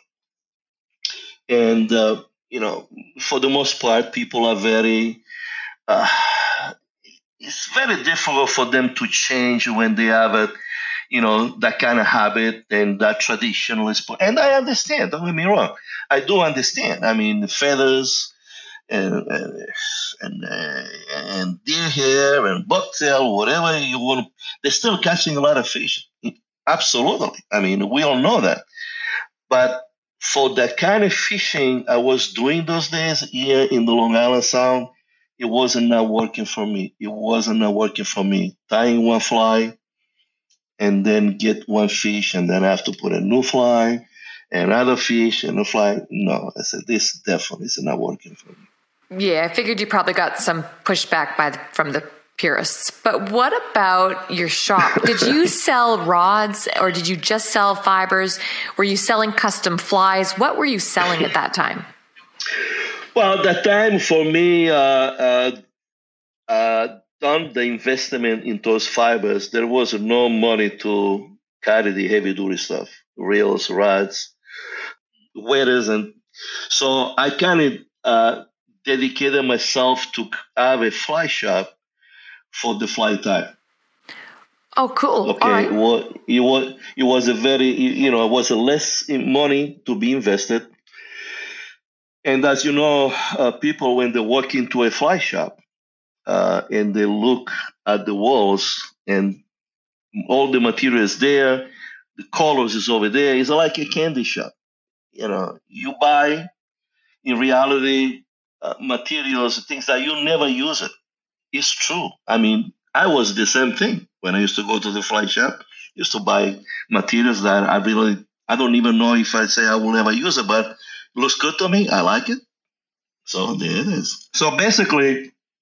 And, uh, you know, for the most part, people are very, uh, it's very difficult for them to change when they have a, you know, that kind of habit and that traditionalist. And I understand, don't get me wrong. I do understand. I mean, the feathers and and and, uh, and deer hair and bucktail, whatever you want, they're still catching a lot of fish. Absolutely. I mean, we all know that. But for that kind of fishing I was doing those days here in the Long Island Sound, it wasn't not working for me. It wasn't not working for me. Tying one fly and then get one fish and then I have to put a new fly, another fish and a fly. No, I said, this definitely is not working for me. Yeah, I figured you probably got some pushback by the, from the purists. But what about your shop? Did you sell rods or did you just sell fibers? Were you selling custom flies? What were you selling at that time? Well, at that time for me, uh, uh, uh, done the investment in those fibers, there was no money to carry the heavy duty stuff, reels, rods, waders, and so I kind of uh, dedicated myself to have a fly shop for the fly type. Oh, cool! Okay, All right. it was it was it was a very you know it was a less money to be invested, and as you know, uh, people when they walk into a fly shop uh, and they look at the walls and all the material is there, the colors is over there. It's like a candy shop. You know, you buy in reality uh, materials, things that you never use it. It's true. I mean, I was the same thing when I used to go to the fly shop. Used to buy materials that I really, I don't even know if I say I will never use it, but it looks good to me. I like it. So there it is. So basically,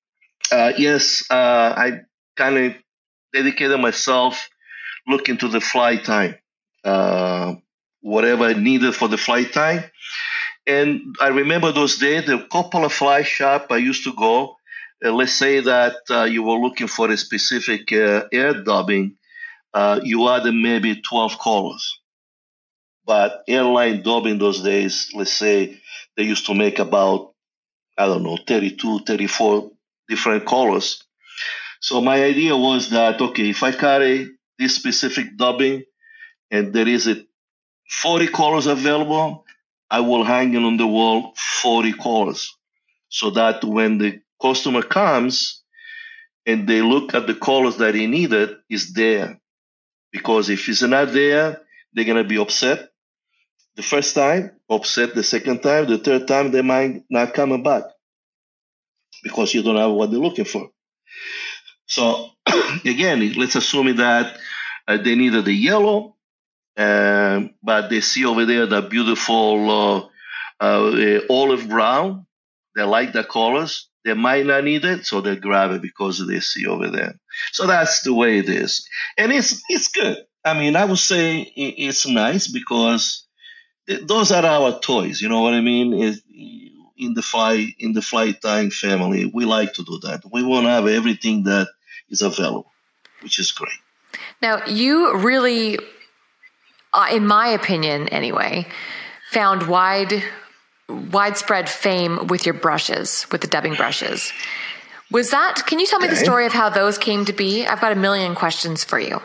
Uh, yes, uh, I kind of dedicated myself looking to the flight time, uh, whatever I needed for the flight time. And I remember those days, the couple of fly shop I used to go. Uh, let's say that uh, you were looking for a specific uh, air dubbing, uh, you added maybe twelve colors. But airline dubbing those days, let's say they used to make about, I don't know, thirty-two, thirty-four different colors. So my idea was that, okay, if I carry this specific dubbing and there is a forty colors available, I will hang it on the wall forty colors. So that when the customer comes and they look at the colors that he needed, is there. Because if it's not there, they're gonna be upset the first time, upset the second time, the third time they might not come back because you don't have what they're looking for. So again, let's assume that uh, they needed the yellow, um, but they see over there the beautiful uh, uh, olive brown. They like the colors. They might not need it, so they grab it because they see over there. So that's the way it is, and it's it's good. I mean, I would say it's nice because those are our toys. You know what I mean? Is in the fly in the flight time family, we like to do that. We want to have everything that is available, which is great. Now, you really, uh, in my opinion anyway, found wide widespread fame with your brushes, with the dubbing brushes. Was that, can you tell me okay. the story of how those came to be? I've got a million questions for you.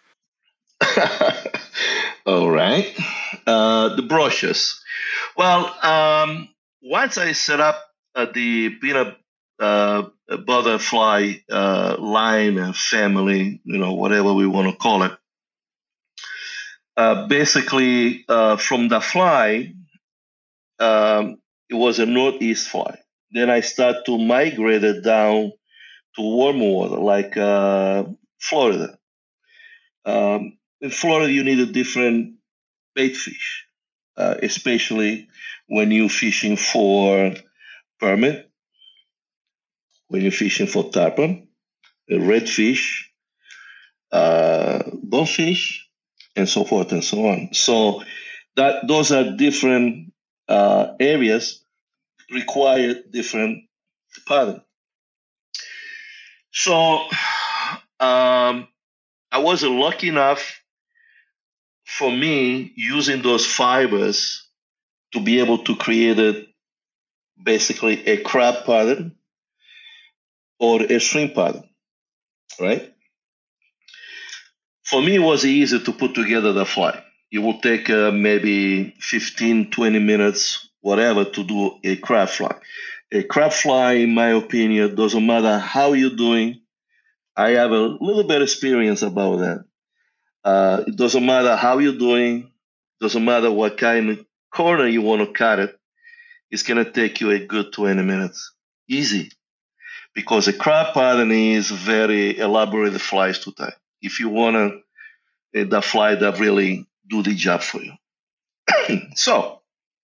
All right. Uh, the brushes. Well, um, once I set up uh, the peanut uh, butterfly uh, line and family, you know, whatever we want to call it, uh, basically uh, from the fly, um, it was a northeast fly. Then I start to migrate it down to warm water, like uh, Florida. Um, in Florida, you need a different bait fish, uh, especially when you're fishing for permit, when you're fishing for tarpon, redfish, uh, bonefish, and so forth and so on. So that those are different uh, areas require different pattern. So um, I wasn't lucky enough for me using those fibers to be able to create a, basically a crab pattern or a shrimp pattern, right? For me, it was easy to put together the fly. It would take uh, maybe fifteen, twenty minutes, whatever, to do a crab fly. A crab fly, in my opinion, doesn't matter how you're doing. I have a little bit of experience about that. Uh, it doesn't matter how you're doing. Doesn't matter what kind of corner you want to cut it. It's going to take you a good twenty minutes. Easy. Because a crab pattern is very elaborate flies to tie. If you want to, uh, the fly that really do the job for you. So,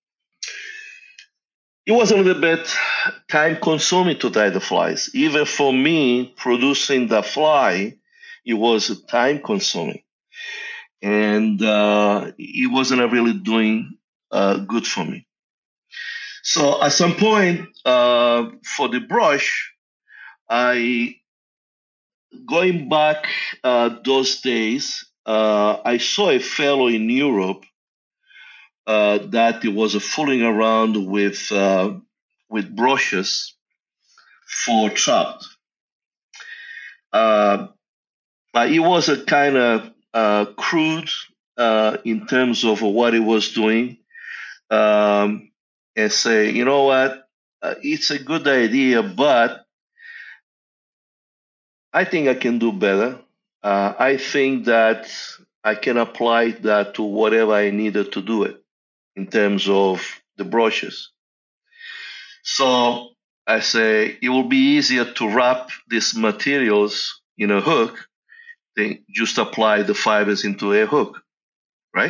it was a little bit time consuming to tie the flies. Even for me, producing the fly, it was time consuming. And uh, it wasn't really doing uh, good for me. So at some point, uh, for the brush, I, going back uh, those days, uh, I saw a fellow in Europe uh, that he was fooling around with uh, with brushes for trout. Uh, but it was a kind of uh, crude uh, in terms of what he was doing, um, and say, you know what, uh, it's a good idea, but I think I can do better. Uh, I think that I can apply that to whatever I needed to do it in terms of the brushes. So I say it will be easier to wrap these materials in a hook than just apply the fibers into a hook, right?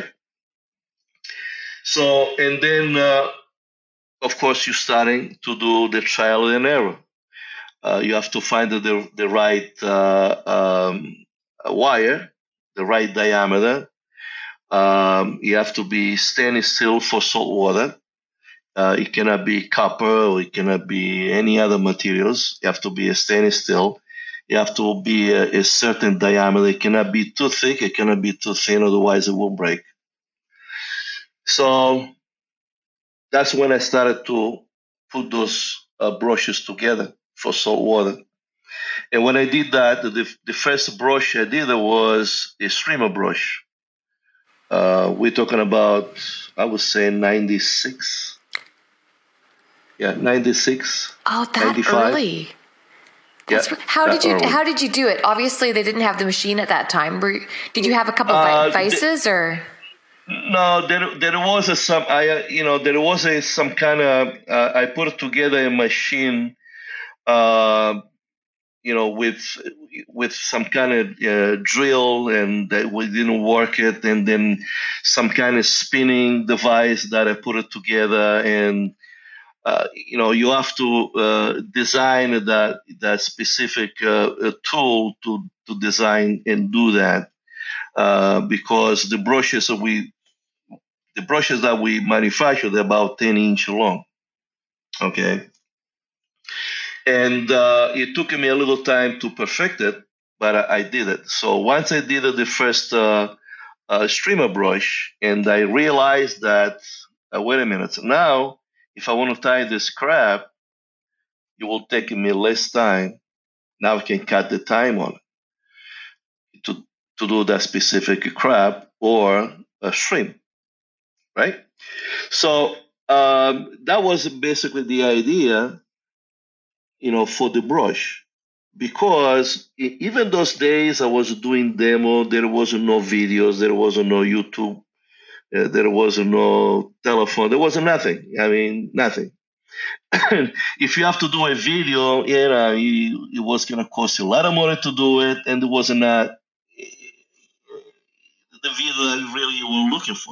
So, and then, uh, of course, you're starting to do the trial and error. Uh, you have to find the the right uh, um, wire, the right diameter. Um, you have to be stainless steel for salt water. Uh, it cannot be copper or it cannot be any other materials. You have to be a stainless steel. You have to be a, a certain diameter. It cannot be too thick. It cannot be too thin. Otherwise, it will break. So that's when I started to put those uh, brushes together for salt water. And when I did that, the, the first brush I did was a streamer brush. Uh, we're talking about, I would say, ninety-six. Yeah, ninety-six. Oh, that ninety-five. early. That's Yeah, how that did you early. how did you do it? Obviously, they didn't have the machine at that time. Were, did you have a couple Uh, of vices or? No, there there was a some I uh, you know there was a some kind of uh, I put together a machine, uh, you know, with with some kind of uh, drill, and that we didn't work it, and then some kind of spinning device that I put it together, and uh, you know you have to uh, design that that specific uh, tool to to design and do that, uh, because the brushes that we the brushes that we manufacture they're about ten inch long. Okay, and uh, it took me a little time to perfect it, but I, I did it. So once I did it, the first uh, uh, streamer brush, and I realized that uh, wait a minute, now if I want to tie this crab, it will take me less time. Now I can cut the time on it to to do that specific crab or a shrimp, right? So um, that was basically the idea, you know, for the brush. Because e- even those days I was doing demo, there was no videos, there was no YouTube, uh, there was no telephone, there was nothing. I mean, nothing. If you have to do a video, you know, you, it was going to cost you a lot of money to do it, and it was not the video that really you were looking for.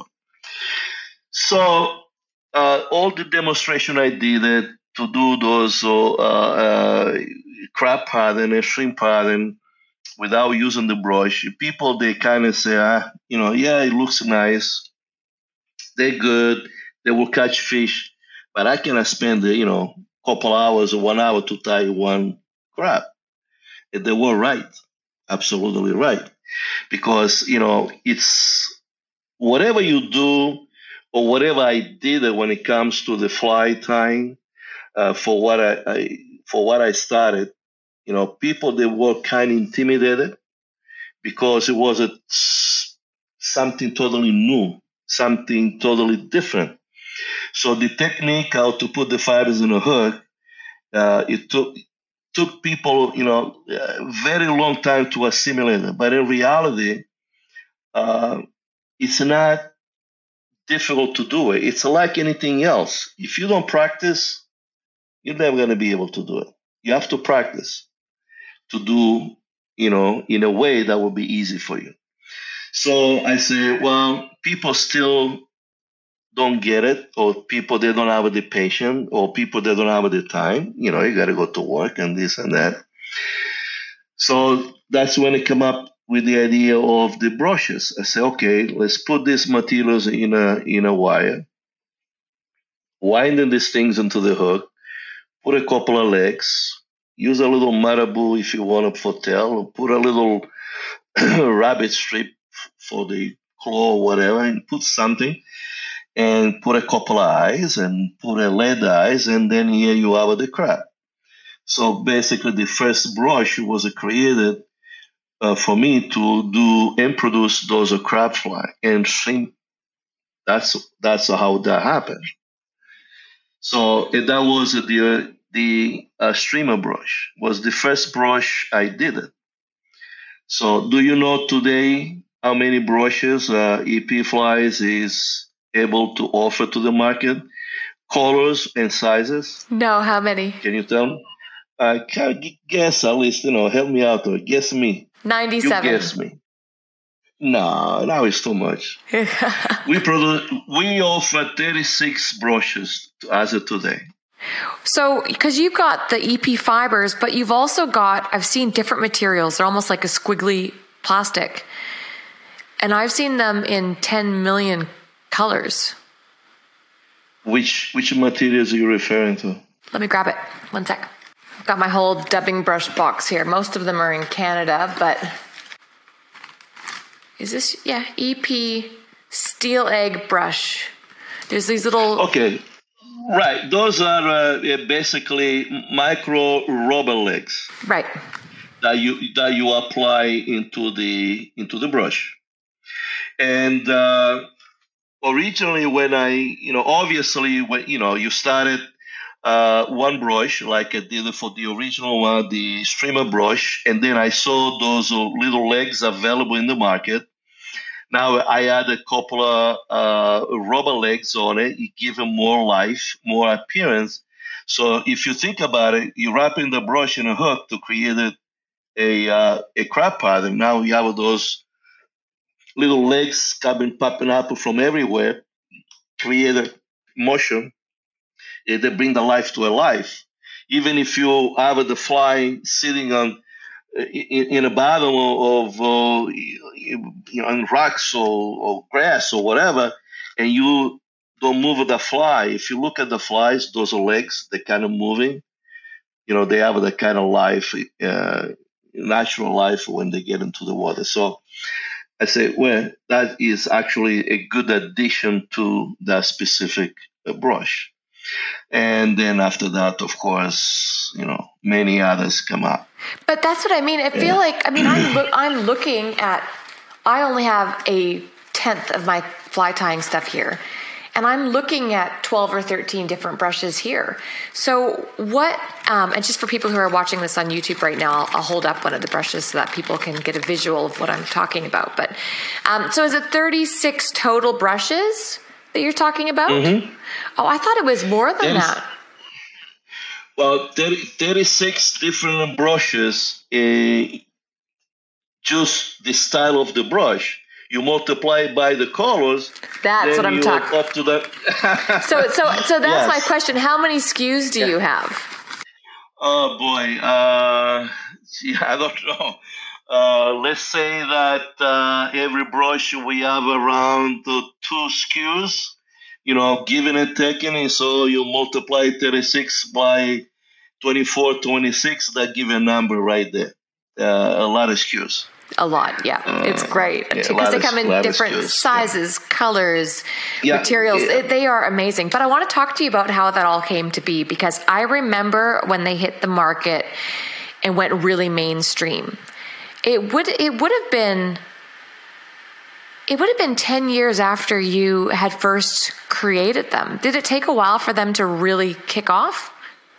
So uh, all the demonstration I did it to do those uh, uh, crab pattern and shrimp pattern without using the brush, people they kind of say, ah, you know, yeah, it looks nice, they're good, they will catch fish, but I cannot spend the, you know, couple hours or one hour to tie one crab. And they were right, absolutely right, because you know it's whatever you do or whatever I did when it comes to the fly tying, uh, for what I, I for what I started, you know, people they were kind of intimidated because it was a, something totally new, something totally different. So the technique how to put the fibers in a hook, uh, it took took people, you know, a very long time to assimilate it. But in reality, uh, it's not difficult to do it. It's like anything else. If you don't practice, you're never going to be able to do it. You have to practice to do, you know, in a way that will be easy for you. So I say, well, people still don't get it, or people they don't have the patience, or people they don't have the time. You know, you got to go to work and this and that. So that's when I come up with the idea of the brushes. I say, okay, let's put these materials in a in a wire, winding these things into the hook, put a couple of legs, use a little marabou if you want a for tail, put a little rabbit strip for the claw or whatever, and put something, and put a couple of eyes, and put a lead eyes, and then here you have the crab. So basically, the first brush was created uh, for me to do and produce those uh, crab fly and shrimp. That's that's how that happened. So eh, that was the the uh, streamer brush was the first brush I did it. So do you know today how many brushes uh, E P Flies is able to offer to the market? Colors and sizes? No, how many? Can you tell me? I can guess at least, you know, help me out or guess me. ninety-seven. You guess me. No, now it's too much. we produce, we offer thirty-six brushes as of today. So, because you've got the E P fibers, but you've also got, I've seen different materials. They're almost like a squiggly plastic. And I've seen them in ten million colors. Which which materials are you referring to? Let me grab it. One sec. I've got my whole dubbing brush box here. Most of them are in Canada, but is this, yeah, E P steel egg brush. There's these little... Okay, right. Those are uh, basically micro rubber legs. Right. That you that you apply into the into the brush. And uh, originally, when I, you know, obviously, when you know, you started uh, one brush like I did for the original one, the streamer brush, and then I saw those little legs available in the market. Now I add a couple of uh, rubber legs on it. You give them more life, more appearance. So if you think about it, you wrap in the brush in a hook to create a a, uh, a crab pattern. Now you have those little legs coming, popping up from everywhere, create a motion. They bring the life to a life. Even if you have the fly sitting on in, in a bottom of, uh, you know, on rocks or, or grass or whatever, and you don't move the fly. If you look at the flies, those are legs. They're kind of moving. You know, they have that kind of life, uh, natural life when they get into the water. So I say, well, that is actually a good addition to that specific uh, brush. And then after that, of course, you know, many others come up. But that's what I mean. I feel yeah. like, I mean, I'm, lo- I'm looking at, I only have a tenth of my fly tying stuff here. And I'm looking at twelve or thirteen different brushes here. So what, um, and just for people who are watching this on YouTube right now, I'll, I'll hold up one of the brushes so that people can get a visual of what I'm talking about. But um, so is it thirty-six total brushes that you're talking about? Mm-hmm. Oh, I thought it was more than There's, that. Well, thirty, thirty-six different brushes, uh, just the style of the brush. You multiply it by the colors. That's what I'm talking. Up to the so, so, so that's yes. my question. How many S K Us do yeah. you have? Oh boy, uh, gee, I don't know. Uh, let's say that uh, every brush we have around uh, two S K Us. You know, given and taken, and so you multiply thirty-six by twenty-four, twenty-six. That give a number right there. Uh, a lot of S K Us. A lot, yeah. Uh, it's great. Because yeah, they come in different sizes, yeah. colors, yeah, materials. Yeah. It, they are amazing. But I want to talk to you about how that all came to be, because I remember when they hit the market and went really mainstream. It would it would have been it would have been ten years after you had first created them. Did it take a while for them to really kick off?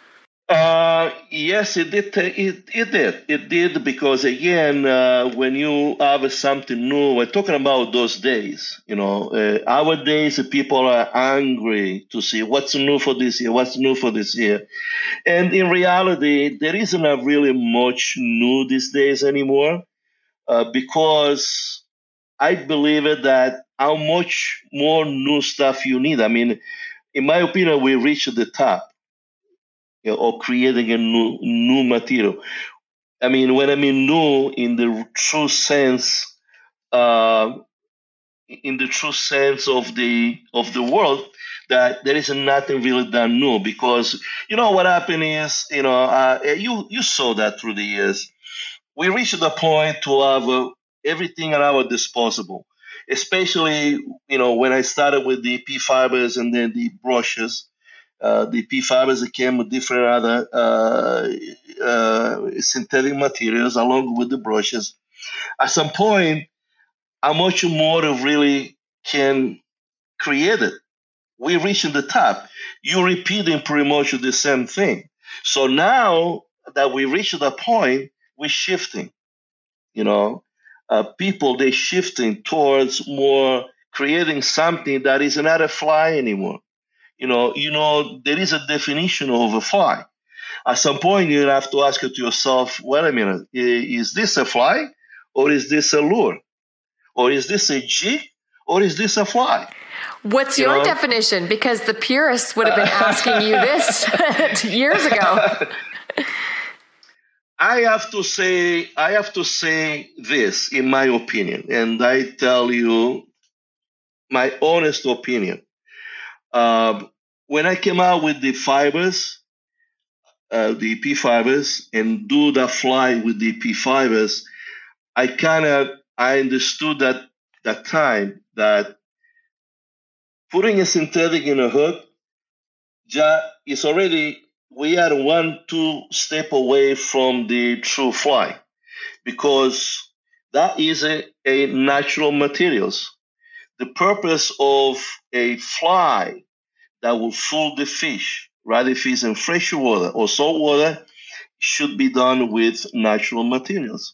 Uh, yes, it did. It, it did. It did because again, uh, when you have something new, we're talking about those days. You know, uh, our days, people are angry to see what's new for this year, what's new for this year, and in reality, there isn't a really much new these days anymore, uh, because I believe it that how much more new stuff you need. I mean, in my opinion, we reached the top. Or creating a new new material. I mean, when I mean new in the true sense, uh, in the true sense of the of the word, that there is nothing really that new. Because you know what happened is, you know, uh, you you saw that through the years. We reached the point to have uh, everything at our disposal. Especially, you know, when I started with the P fibers and then the brushes. Uh, the P fibers came with different other uh, uh, synthetic materials along with the brushes. At some point, how much more really can create it? We reaching the top. You're repeating pretty much the same thing. So now that we reached the point, we're shifting. You know, uh, people, they're shifting towards more creating something that is not a fly anymore. You know, you know, there is a definition of a fly. At some point, you have to ask it yourself, wait a minute, is this a fly or is this a lure? Or is this a jig or is this a fly? What's You your know? definition? Because the purists would have been asking you this years ago. I have to say, I have to say this, in my opinion, and I tell you my honest opinion. Um, when I came out with the fibers, uh, the E P fibers, and do the fly with the E P fibers, I kind of I understood that that time that putting a synthetic in a hook, ja, is already we are one two step away from the true fly, because that is a, a natural materials. The purpose of a fly that will fool the fish, right? If it's in fresh water or salt water, should be done with natural materials.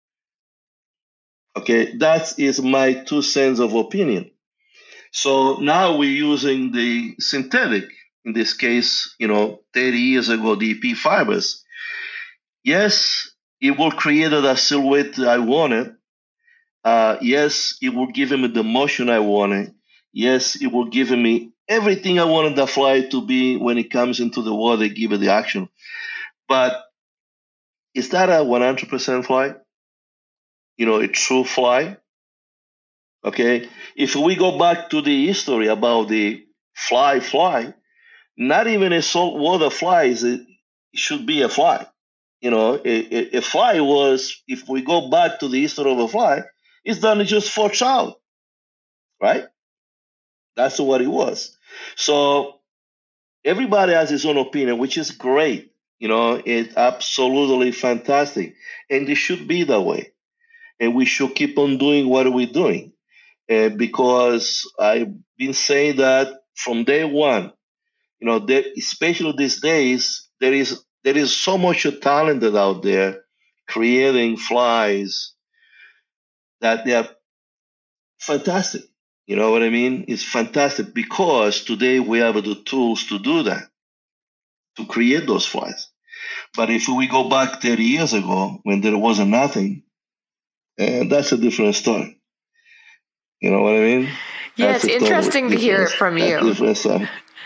Okay, that is my two cents of opinion. So now we're using the synthetic, in this case, you know, thirty years ago, the E P fibers. Yes, it will create a silhouette that I wanted. Uh, yes, it will give me the motion I wanted. Yes, it will give me everything I wanted the fly to be when it comes into the water, give it the action. But is that a one hundred percent fly? You know, a true fly? Okay. If we go back to the history about the fly fly, not even a saltwater fly is a, should be a fly. You know, a, a, a fly was, if we go back to the history of a fly, it's done just for trout, right? That's what it was. So everybody has his own opinion, which is great. You know, it's absolutely fantastic. And it should be that way. And we should keep on doing what we're doing. Uh, because I've been saying that from day one, you know, there, especially these days, there is there is so much talented out there creating flies that they are fantastic. You know what I mean? It's fantastic because today we have the tools to do that, to create those flies. But if we go back thirty years ago when there wasn't nothing, and that's a different story. You know what I mean? Yeah, That's it's interesting to hear it from you. Different story.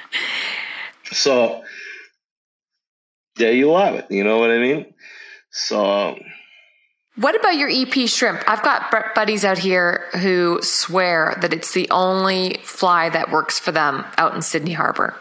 So there you have it. You know what I mean? So. What about your E P shrimp? I've got buddies out here who swear that it's the only fly that works for them out in Sydney Harbor.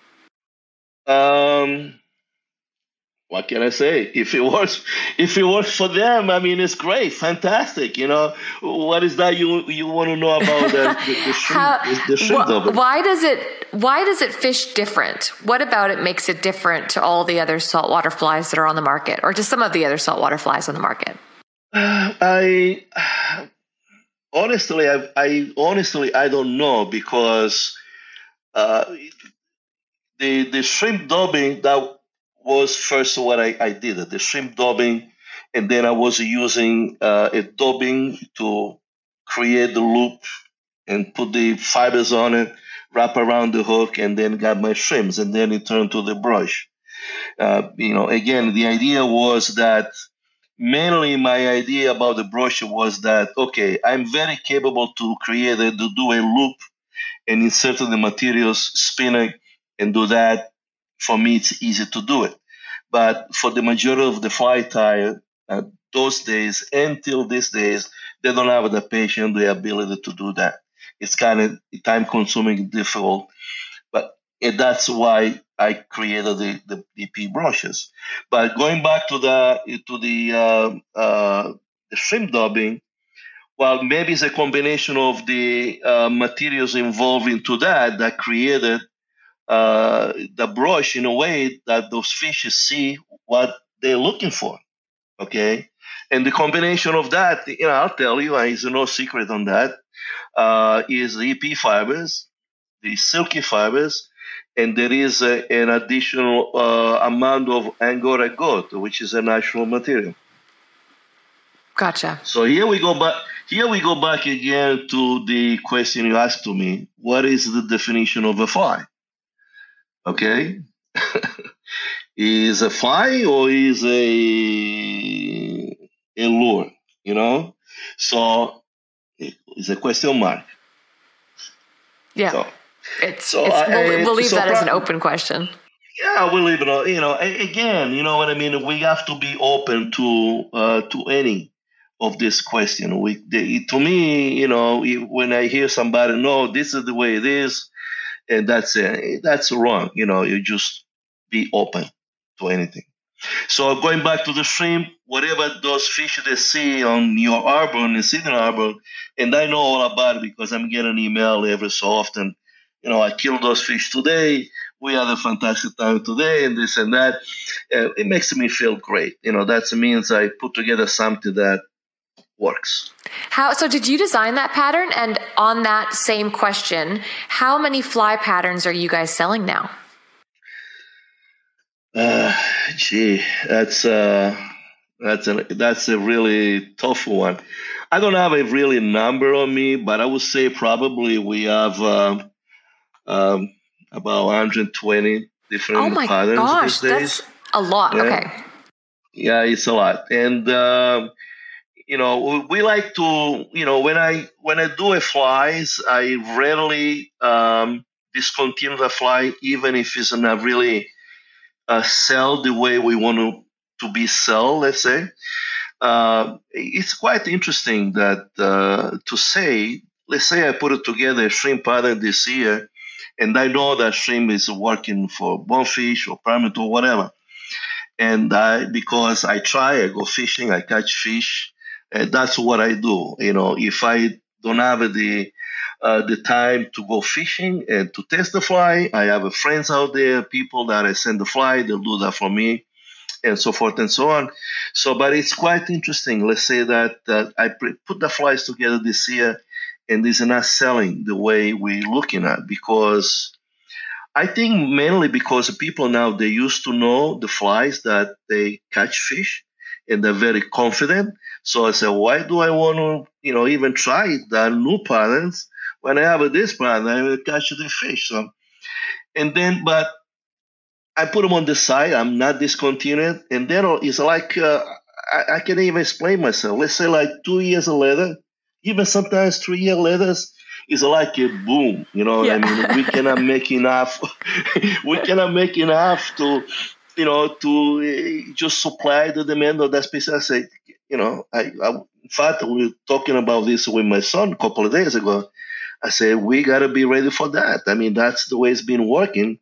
Um, what can I say? If it works, if it works for them, I mean, it's great, fantastic. You know, what is that you you want to know about the, the, the shrimp? How, the shrimp wh- why does it why does it fish different? What about it makes it different to all the other saltwater flies that are on the market, or to some of the other saltwater flies on the market? I honestly, I, I honestly, I don't know, because uh, the the shrimp dubbing, that was first what I, I did, the shrimp dubbing, and then I was using uh, a dubbing to create the loop and put the fibers on it, wrap around the hook, and then got my shrimps, and then it turned to the brush. Uh, you know, again, the idea was that mainly my idea about the brush was that, okay, I'm very capable to create a, to do a loop and insert the materials, spin it, and do that. For me, it's easy to do it. But for the majority of the fly tie, uh, those days, until these days, they don't have the patience, the ability to do that. It's kind of time consuming, difficult. But and that's why I created the, the E P brushes. But going back to the to the uh, uh, the shrimp dubbing, well, maybe it's a combination of the uh, materials involved into that that created uh, the brush in a way that those fishes see what they're looking for. Okay, and the combination of that, you know, I'll tell you, there's no secret on that. Uh, is the E P fibers, the silky fibers, and there is a, an additional uh, amount of Angora goat, which is a natural material. Gotcha. So here we go back. Here we go back again to the question you asked to me. What is the definition of a fly? Okay, is a fly or is a a lure? You know, so it's a question mark. Yeah. So, it's, so it's I, we'll, we'll leave so that as an pro- open question. Yeah, we'll leave it. all- You know, a- again, you know what I mean. We have to be open to uh, to any of this question. We, they, to me, you know, if- when I hear somebody, no, this is the way it is, and that's it. That's wrong. You know, you just be open to anything. So going back to the shrimp, whatever those fish they see on your harbor in Sydney Harbor, and I know all about it because I'm getting email every so often. You know, I killed those fish today. We had a fantastic time today, and this and that. Uh, it makes me feel great. You know, that means I put together something that works. How so? Did you design that pattern? And on that same question, how many fly patterns are you guys selling now? Uh, gee, that's uh, that's a that's a really tough one. I don't have a really number on me, but I would say probably we have um, um, about one hundred twenty Oh different my patterns gosh, these that's days. a lot. Yeah, Okay. yeah, it's a lot, and um, you know we, we like to, you know, when I when I do a flies, I rarely um, discontinue the fly, even if it's not really uh, sell the way we want to to be sell, let's say. Uh, it's quite interesting that uh, to say, let's say I put it together a shrimp pattern this year, and I know that shrimp is working for bonefish or permit or whatever. And I, because I try, I go fishing, I catch fish. And that's what I do. You know, if I don't have the uh, the time to go fishing and to test the fly, I have friends out there, people that I send the fly, they'll do that for me, and so forth and so on. So, but it's quite interesting. Let's say that uh, I put the flies together this year, and these are not selling the way we're looking at, because I think mainly because people now, they used to know the flies that they catch fish, and they're very confident. So I said, why do I want to, you know, even try the new patterns when I have this pattern? I will catch the fish. So, and then, but I put them on the side. I'm not discontinued. And then it's like, uh, I, I can even explain myself. Let's say like two years later, even sometimes three years later, it's like a boom. You know what I mean? We Yeah. cannot make enough. We cannot make enough to, you know, to uh, just supply the demand of that species. I say, you know, I, I in fact, we were talking about this with my son a couple of days ago. I said, we got to be ready for that. I mean, that's the way it's been working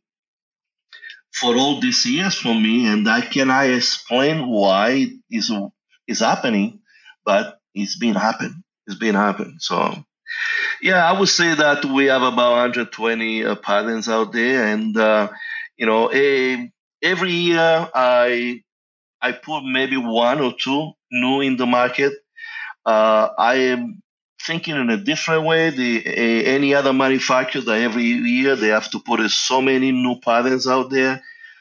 for all these years for me, and I cannot explain why it's is happening, but it's been happening. It's been happening. So yeah, I would say that we have about one hundred twenty uh, patents out there, and uh, you know, a, every year I I put maybe one or two new in the market. Uh, I am thinking in a different way. The a, any other manufacturer that every year they have to put uh, so many new patents out there.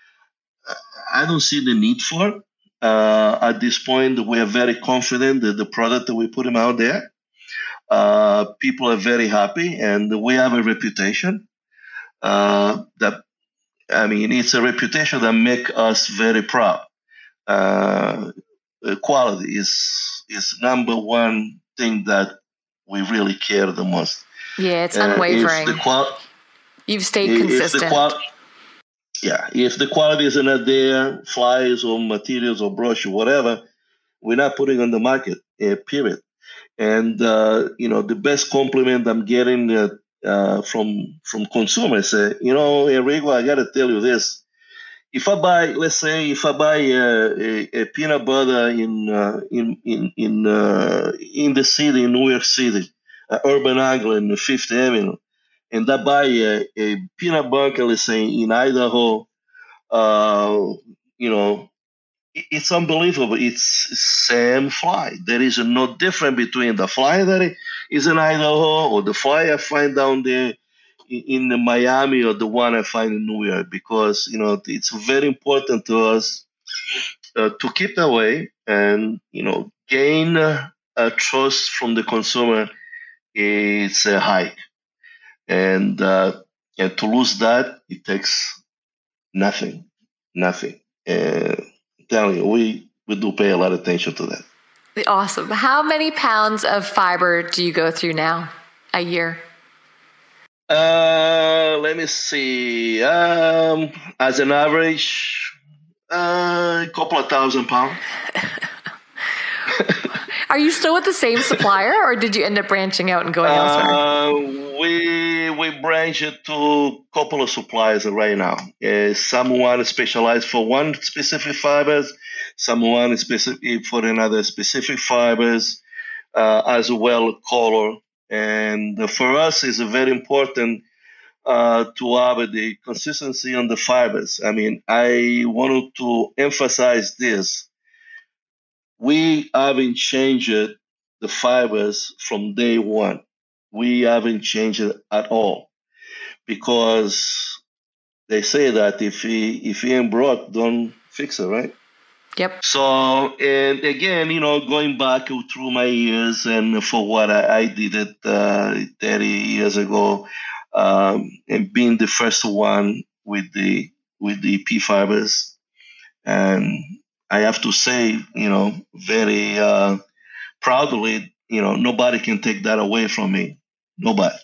I don't see the need for it. Uh, at this point, we are very confident that the product that we put them out there, uh, people are very happy, and we have a reputation uh, that, I mean, it's a reputation that make us very proud. Uh, quality is is number one thing that we really care the most. Yeah, it's Uh, if the unwavering. qual, You've stayed if the consistent. qual, yeah, if the quality is not there, flies or materials or brush or whatever, we're not putting on the market. Uh, period. And uh, you know, the best compliment I'm getting uh, uh, from from consumers, uh, you know, Enrico, I got to tell you this. If I buy, let's say, if I buy uh, a, a peanut butter in uh, in in in uh, in the city, in New York City, uh, Urban Island, Fifth Avenue, and I buy a, a peanut butter, let's say, in Idaho, uh, you know, it's unbelievable. It's same fly. There is no difference between the fly that is in Idaho or the fly I find down there in the Miami or the one I find in New York, because you know it's very important to us uh, to keep that way, and you know, gain uh, a trust from the consumer. It's a hike, and uh, and to lose that, it takes nothing, nothing. Uh, I'm telling you, we we do pay a lot of attention to that. Awesome. How many pounds of fiber do you go through now a year? Uh, let me see. Um, as an average, uh, a couple of thousand pounds. Are you still with the same supplier, or did you end up branching out and going uh, elsewhere? We we branched to a couple of suppliers right now. Uh, someone specialized for one specific fibers, someone specific for another specific fibers, uh, as well color. And for us, it's very important uh, to have the consistency on the fibers. I mean, I wanted to emphasize this. We haven't changed the fibers from day one. We haven't changed it at all because they say that if he if he ain't broke, don't fix it, right? Yep. So, and again, you know, going back through my years and for what I, I did it uh, thirty years ago, um, and being the first one with the with the P fibers, and I have to say, you know, very uh, proudly, you know, nobody can take that away from me. Nobody.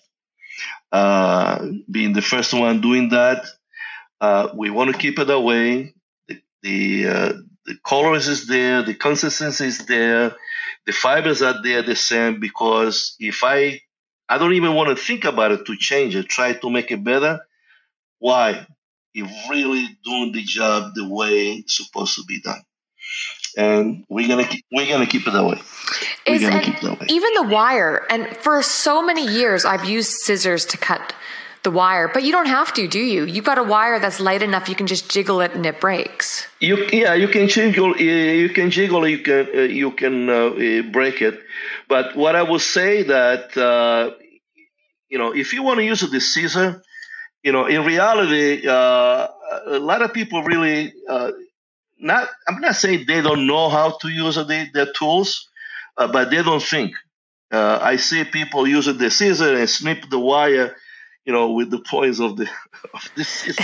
Uh, being the first one doing that, uh, we want to keep it that way. The the, uh, the colors is there, the consistency is there, the fibers are there the same. Because if I, I don't even want to think about it to change it, try to make it better. Why? You're really doing the job the way it's supposed to be done, and we're gonna keep, we're gonna keep it that way. We're Is, gonna and keep it that way. even the wire, and for so many years, I've used scissors to cut the wire, but you don't have to, do you? You've got a wire that's light enough; you can just jiggle it and it breaks. You yeah, you can jiggle, uh, you can jiggle, you can uh, you can uh, uh, break it. But what I will say that uh, you know, if you want to use the scissor, you know, in reality, uh, a lot of people really uh, not. I'm not saying they don't know how to use the, the tools, uh, but they don't think. Uh, I see people using the scissor and snip the wire, you know, with the points of the of the scissor.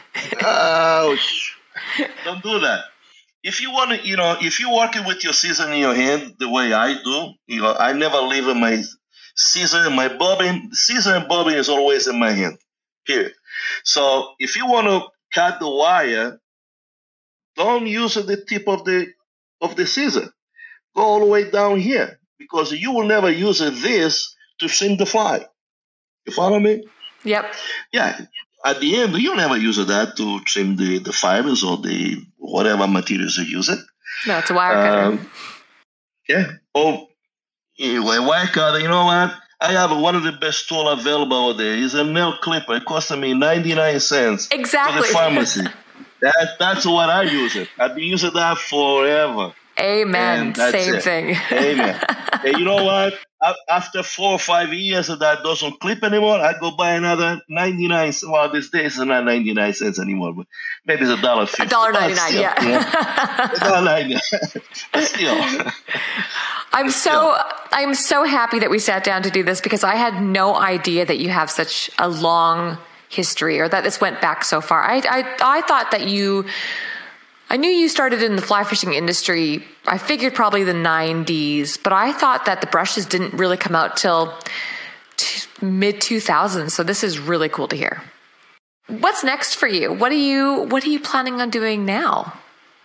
Ouch! Don't do that. If you want to, you know, if you're working with your scissor in your hand the way I do, you know, I never leave my scissor, my bobbin, scissor and bobbin is always in my hand. Period. So if you want to cut the wire, don't use the tip of the of the scissor. Go all the way down here because you will never use this to trim the fly. You follow me? Yep. Yeah. At the end, you never use that to trim the, the fibers or the whatever materials you use it. No, it's a wire cutter. Um, yeah. Oh, anyway, wire cutter. You know what? I have one of the best tools available out there. It's a nail clipper. It cost me ninety-nine cents Exactly. for the pharmacy. that that's what I use it. I've been using that forever. Amen. Same it. thing. Amen. And you know what? After four or five years of that doesn't clip anymore, I go buy another ninety-nine. Well, these days it's not ninety-nine cents anymore, but maybe it's a dollar fifty. A dollar ninety-nine, yeah. yeah. A dollar ninety-nine. Still. I'm so I'm so happy that we sat down to do this because I had no idea that you have such a long history or that this went back so far. I I, I thought that you. I knew you started in the fly fishing industry, I figured probably the nineties, but I thought that the brushes didn't really come out till t- mid two thousands. So this is really cool to hear. What's next for you? What are you What are you planning on doing now?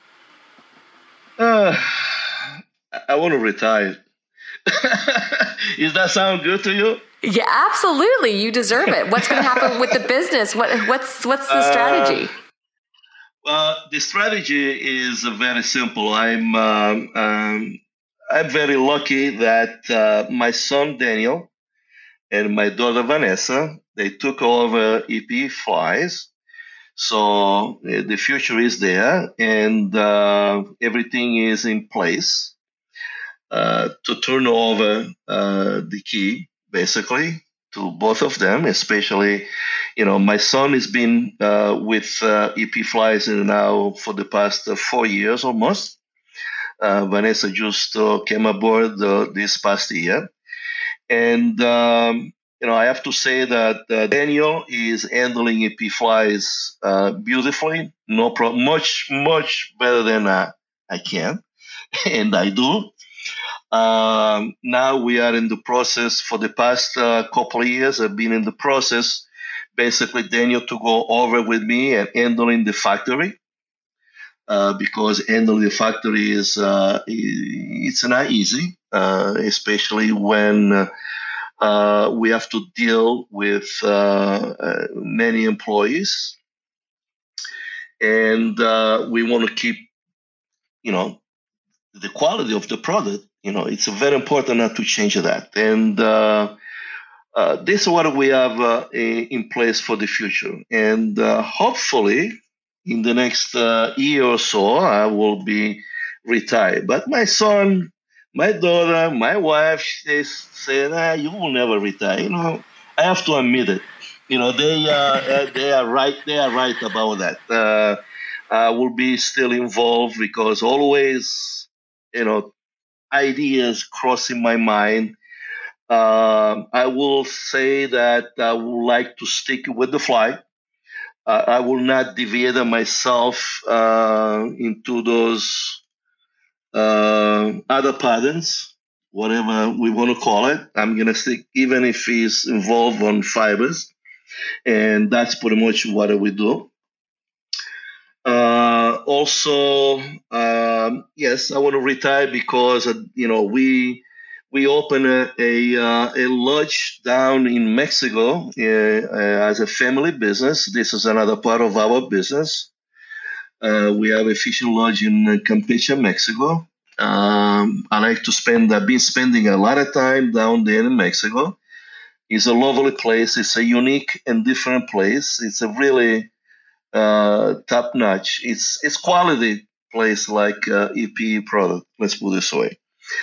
Uh, I want to retire. Does that sound good to you? Yeah, absolutely. You deserve it. What's going to happen with the business? What What's What's the strategy? Uh, Well, the strategy is very simple. I'm um, um, I'm very lucky that uh, my son Daniel and my daughter Vanessa, they took over E P Flies. So uh, the future is there, and uh, everything is in place uh, to turn over uh, the key, basically, to both of them, especially, you know, my son has been uh, with uh, E P Flies now for the past uh, four years almost. Uh, Vanessa just uh, came aboard uh, this past year. And, um, you know, I have to say that uh, Daniel is handling E P Flies uh, beautifully, no problem, much, much better than uh, I can, and I do. Um, now we are in the process for the past uh, couple of years. I've been in the process, basically, Daniel to go over with me and handling the factory. Uh, because handling the factory is uh, it's not easy, uh, especially when uh, uh, we have to deal with uh, uh, many employees, and uh, we want to keep, you know, the quality of the product. You know, it's very important not to change that, and uh, uh, this is what we have uh, in place for the future, and uh, hopefully, in the next uh, year or so, I will be retired. But my son, my daughter, my wife, they say, ah, you will never retire. You know, I have to admit it. You know, they uh, they are right. They are right about that. Uh, I will be still involved because always, you know, ideas crossing my mind. Uh, I will say that I would like to stick with the fly. Uh, I will not deviate myself uh, into those uh, other patterns, whatever we want to call it. I'm going to stick, even if he's involved on fibers. And that's pretty much what we do. Uh, also, um, yes, I want to retire because, uh, you know, we we opened a a, uh, a lodge down in Mexico uh, uh, as a family business. This is another part of our business. Uh, we have a fishing lodge in uh, Campeche, Mexico. Um, I like to spend. I've been spending a lot of time down there in Mexico. It's a lovely place. It's a unique and different place. It's a really uh, top notch. It's it's quality place like uh, E P product. Let's put it this way.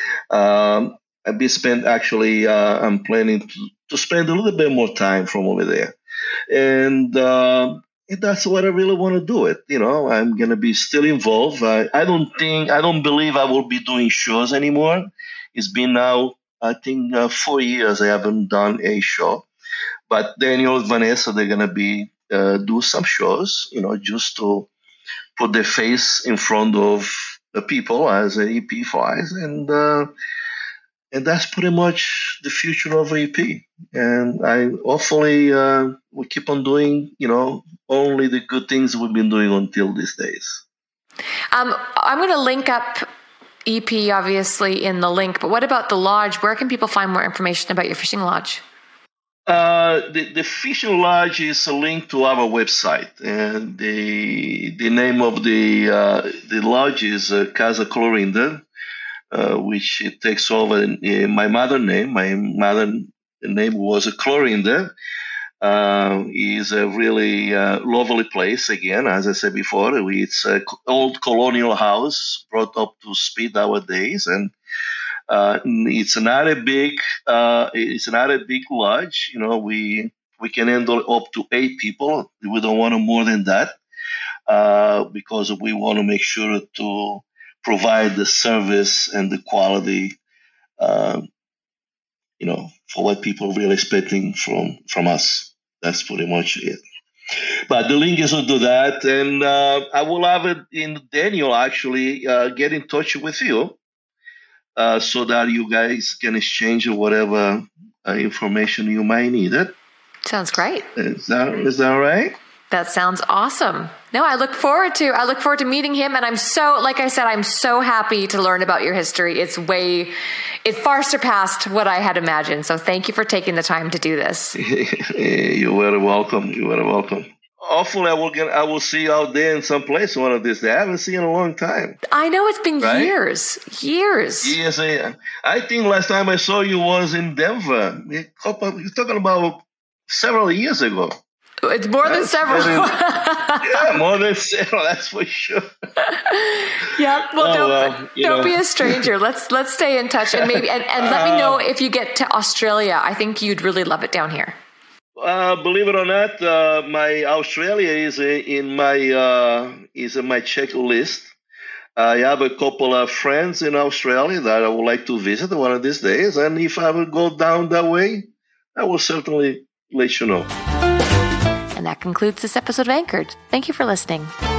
Um, I've been spent actually. Uh, I'm planning to, to spend a little bit more time from over there, and uh, that's what I really want to do. It, you know, I'm gonna be still involved. I, I don't think, I don't believe I will be doing shows anymore. It's been now, I think, uh, four years I haven't done a show. But Daniel and Vanessa, they're gonna be uh, do some shows, you know, just to put their face in front of the people as a E P flies, and uh, and that's pretty much the future of E P. And I hopefully uh, we keep on doing, you know, only the good things we've been doing until these days. Um, I'm going to link up E P, obviously, in the link. But what about the lodge? Where can people find more information about your fishing lodge? Uh, the, the fishing lodge is a link to our website, and the the name of the uh, the lodge is uh, Casa Clorinda, uh, which it takes over uh, my mother's name. My mother's name was Clorinda. Uh, is a really uh, lovely place. Again, as I said before, it's an old colonial house brought up to speed nowadays, and uh, it's not a big uh, it's not a big lodge. You know, we we can handle up to eight people. We don't want more than that uh, because we want to make sure to provide the service and the quality. Uh, you know, for what people are really expecting from from us. That's pretty much it. But the link is to do that, and uh, I will have it in Daniel actually uh, get in touch with you uh, so that you guys can exchange whatever uh, information you might need. It sounds great. Is that is that right? That sounds awesome. No, I look forward to I look forward to meeting him, and I'm so, like I said, I'm so happy to learn about your history. It's way, it far surpassed what I had imagined. So thank you for taking the time to do this. You're very welcome. You're very welcome. Hopefully, I will get. I will see you out there in some place one of these days. I haven't seen you in a long time. I know it's been right? years, years. Yes, I, I think last time I saw you was in Denver. You're talking about several years ago. It's more that's than several. Very, yeah, more than several. That's for sure. Yeah. Well, oh, don't, well, don't know. be a stranger. Let's let's stay in touch, and maybe and, and let me know if you get to Australia. I think you'd really love it down here. Uh, believe it or not, uh, my Australia is in my uh, is in my checklist. I have a couple of friends in Australia that I would like to visit one of these days, and if I will go down that way, I will certainly let you know. And that concludes this episode of Anchored. Thank you for listening.